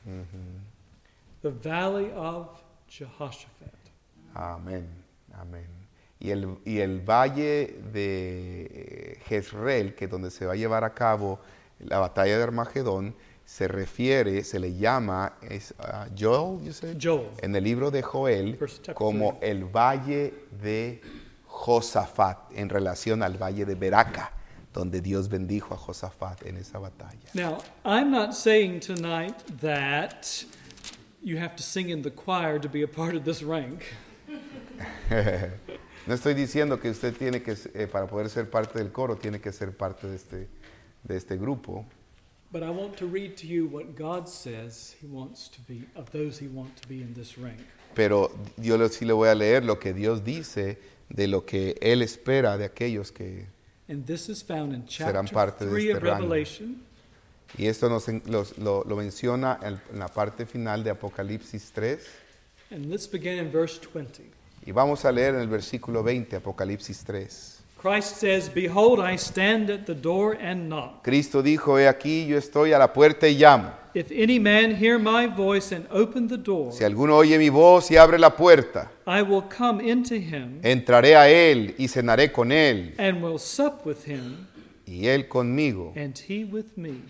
A: the valley of Jehoshaphat.
B: Amén, amén. Y el, y el valle de Jezreel, que es donde se va a llevar a cabo la batalla de Armagedón, se refiere, se le llama, es, ah, Joel, you said?
A: Joel.
B: En el libro de Joel,
A: Verse chapter
B: como el valle de Josafat, en relación al valle de Beraca, donde Dios bendijo a Josafat en esa batalla.
A: Now, I'm not saying tonight that you have to sing in the choir to be a part of this rank.
B: No estoy diciendo que usted tiene que, eh, para poder ser parte del coro, tiene que ser parte de este, de este grupo.
A: But I want to read to you what God says He wants to be, of those He wants to be in this rank.
B: Pero yo le- sí le voy a leer lo que Dios dice de lo que Él espera de aquellos que...
A: And this is found in
B: Serán
A: chapter
B: parte de
A: three
B: este
A: of
B: rango.
A: Revelation.
B: Y esto nos, en- los- lo, lo menciona en, en la parte final de Apocalipsis tres.
A: And let's begin in verse twenty.
B: Y vamos a leer en el versículo veinte, Apocalipsis tres.
A: Christ says, "Behold, I stand at the door and knock.
B: Cristo dijo, he aquí, yo estoy a la puerta y llamo.
A: If any man hear my voice and open the door,
B: Si alguno oye mi voz y abre la puerta,
A: I will come into him
B: entraré a él y cenaré con él,
A: and will sup with him,
B: y él conmigo,
A: and he with me."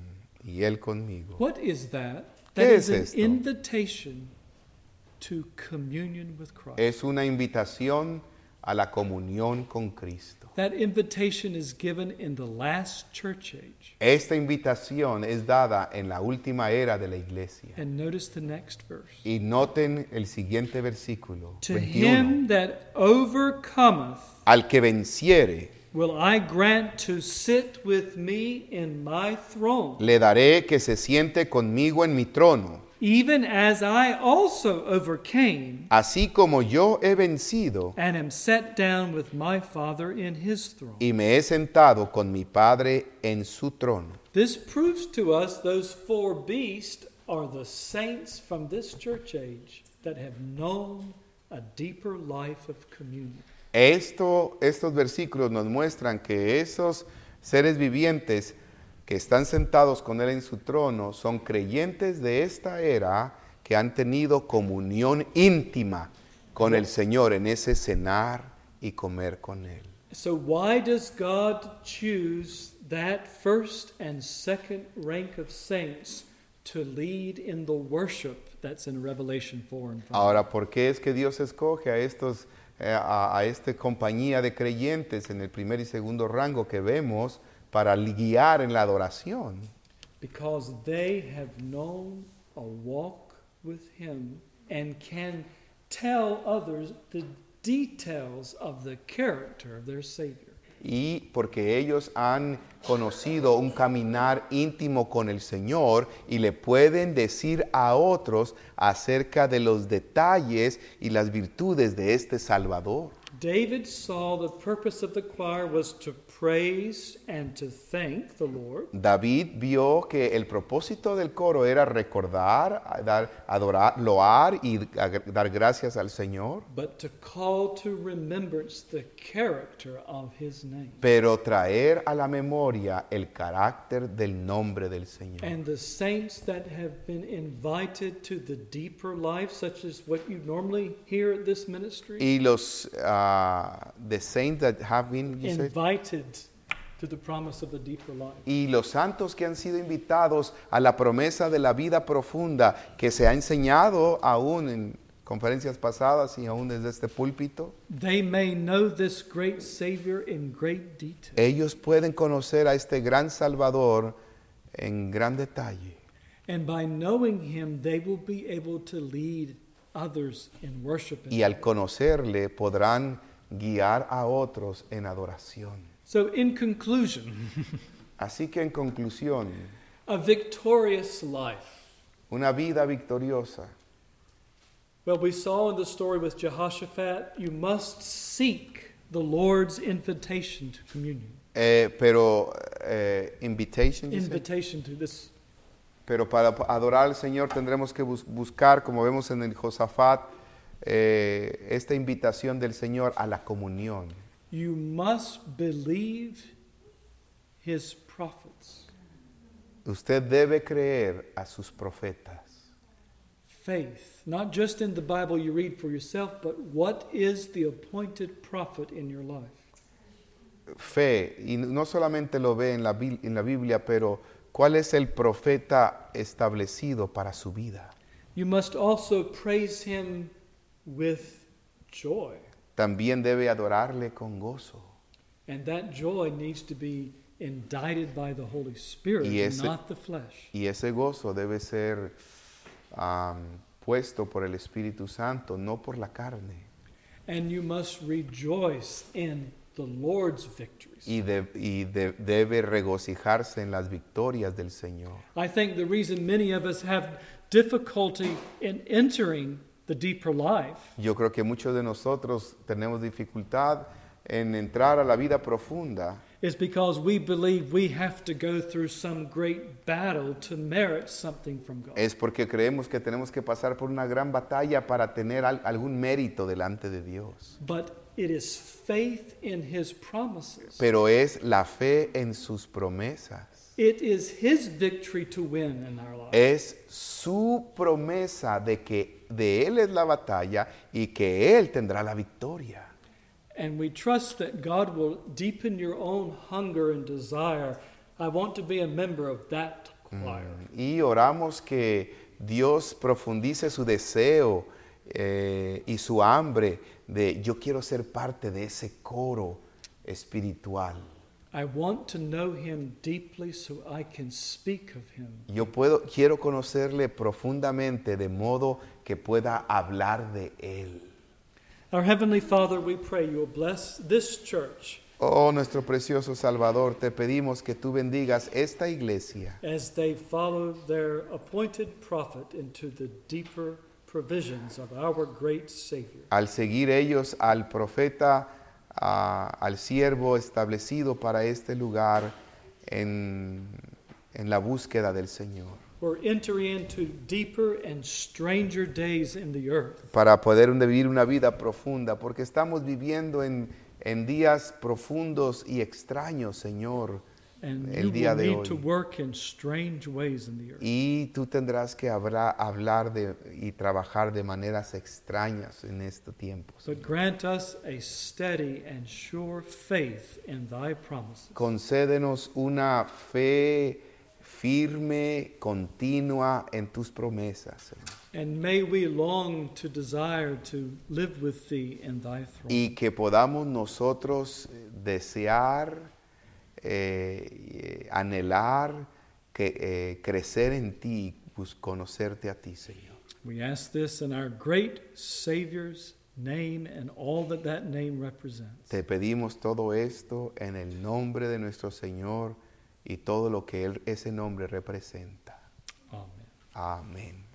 B: y él conmigo.
A: What is that?
B: ¿Qué
A: That
B: es
A: is an
B: esto?
A: invitation to communion with Christ.
B: Es una invitación a la comunión con Cristo.
A: That invitation is given in the last church age.
B: Esta invitación es dada en la última era de la iglesia.
A: And notice the next verse.
B: Y noten el siguiente versículo,
A: To
B: veintiuno.
A: him that overcometh
B: Al que venciere,
A: will I grant to sit with me in my throne,
B: le daré que se siente conmigo en mi trono,
A: even as I also overcame
B: así como yo he vencido
A: and am set down with my Father in his throne.
B: y me he sentado con mi Padre en su trono.
A: This proves to us those four beasts are the saints from this church age that have known a deeper life of communion.
B: Esto, estos versículos nos muestran que esos seres vivientes que están sentados con Él en su trono son creyentes de esta era que han tenido comunión íntima con el Señor en ese cenar y comer con Él.
A: So why does God choose that first and second rank of saints to lead in the worship that's in Revelation four and five?
B: Ahora, ¿por qué es que Dios escoge a estos eh, a, a esta compañía de creyentes en el primer y segundo rango que vemos para guiar en la adoración?
A: Because they have known a walk with Him and can tell others the details of the character of their Savior.
B: Y porque ellos han conocido un caminar íntimo con el Señor y le pueden decir a otros acerca de los detalles y las virtudes de este Salvador.
A: David saw the purpose of the choir was to praise and to thank the Lord.
B: David vio que el propósito del coro era recordar, dar, adorar, loar y dar gracias al Señor,
A: But to call to remembrance the character of His name.
B: pero traer a la memoria el carácter del nombre del Señor.
A: And the saints that have been invited to the deeper life, such as what you normally hear at this ministry,
B: Y los uh, the saints that have been, you said?
A: invited to the promise of the deeper life.
B: Y los santos que han sido invitados a la promesa de la vida profunda que se ha enseñado aún en conferencias pasadas y aún desde este púlpito,
A: They may know this great Savior in great detail.
B: ellos pueden conocer a este gran Salvador en gran detalle.
A: And by knowing Him, they will be able to lead others in worship. and
B: Y al conocerle podrán guiar a otros en adoración.
A: So, in conclusion,
B: Así que en conclusión,
A: a victorious life.
B: una vida victoriosa.
A: Well, we saw in the story with Jehoshaphat, you must seek the Lord's invitation to communion.
B: Eh, pero, eh, invitation, dice.
A: Invitation to this.
B: Pero para adorar al Señor tendremos que bus- buscar, como vemos en el Josafat, eh, esta invitación del Señor a la comunión.
A: You must believe His prophets.
B: Usted debe creer a sus profetas.
A: Faith, not just in the Bible you read for yourself, but what is the appointed prophet in your life?
B: Fe, y no solamente lo ve en la, Bil- en la Biblia, pero ¿cuál es el profeta establecido para su vida?
A: You must also praise Him with joy.
B: También debe adorarle con gozo.
A: And that joy needs to be indicted by the Holy Spirit,
B: Y ese-
A: not the flesh.
B: Y ese gozo debe ser am, puesto por el Espíritu Santo, no por la carne.
A: And you must rejoice in the Lord's victories.
B: Y, de- y de- debe regocijarse en las victorias del Señor.
A: I think the reason many of us have difficulty in entering the deeper life
B: Yo creo que muchos de nosotros tenemos dificultad en entrar a la vida profunda
A: is because we believe we have to go through some great battle to merit something from God.
B: es porque creemos que tenemos que pasar por una gran batalla para tener al- algún mérito delante de Dios.
A: But it is faith in His promises.
B: Pero es la fe en sus promesas.
A: It is His victory to win in our lives.
B: Es su promesa de que de Él es la batalla y que Él tendrá la victoria.
A: And we trust that God will deepen your own hunger and desire. I want to be a member of that choir.
B: Y oramos que Dios profundice su deseo eh, y su hambre de yo quiero ser parte de ese coro espiritual.
A: I want to know Him deeply so I can speak of Him.
B: Yo puedo, quiero conocerle profundamente de modo que pueda hablar de Él.
A: Our Heavenly Father, we pray you will bless this church
B: Oh, nuestro precioso Salvador, te pedimos que tú bendigas esta iglesia
A: as they follow their appointed prophet into the deeper provisions of our great Savior.
B: al seguir ellos al profeta, a- al siervo establecido para este lugar en, en la búsqueda del Señor,
A: We're entering into deeper and stranger days in the earth.
B: para poder vivir una vida profunda, porque estamos viviendo en, en días profundos y extraños, Señor,
A: And
B: el
A: you
B: día
A: will
B: de
A: need to
B: hoy.
A: work in strange ways in the earth.
B: Y tú tendrás que hablar, hablar de, y trabajar de maneras extrañas en este tiempo.
A: But grant us a steady and sure faith in thy promises.
B: Concédenos una fe firme, continua en tus promesas, Señor.
A: And may we long to desire to live with thee in thy throne.
B: Y que podamos nosotros eh, desear, eh, eh, anhelar, que, eh, crecer en ti, pues, conocerte a ti, Señor.
A: We ask this in our great Savior's name and all that that name represents.
B: Te pedimos todo esto en el nombre de nuestro Señor y todo lo que él, ese nombre representa.
A: Amen.
B: Amén.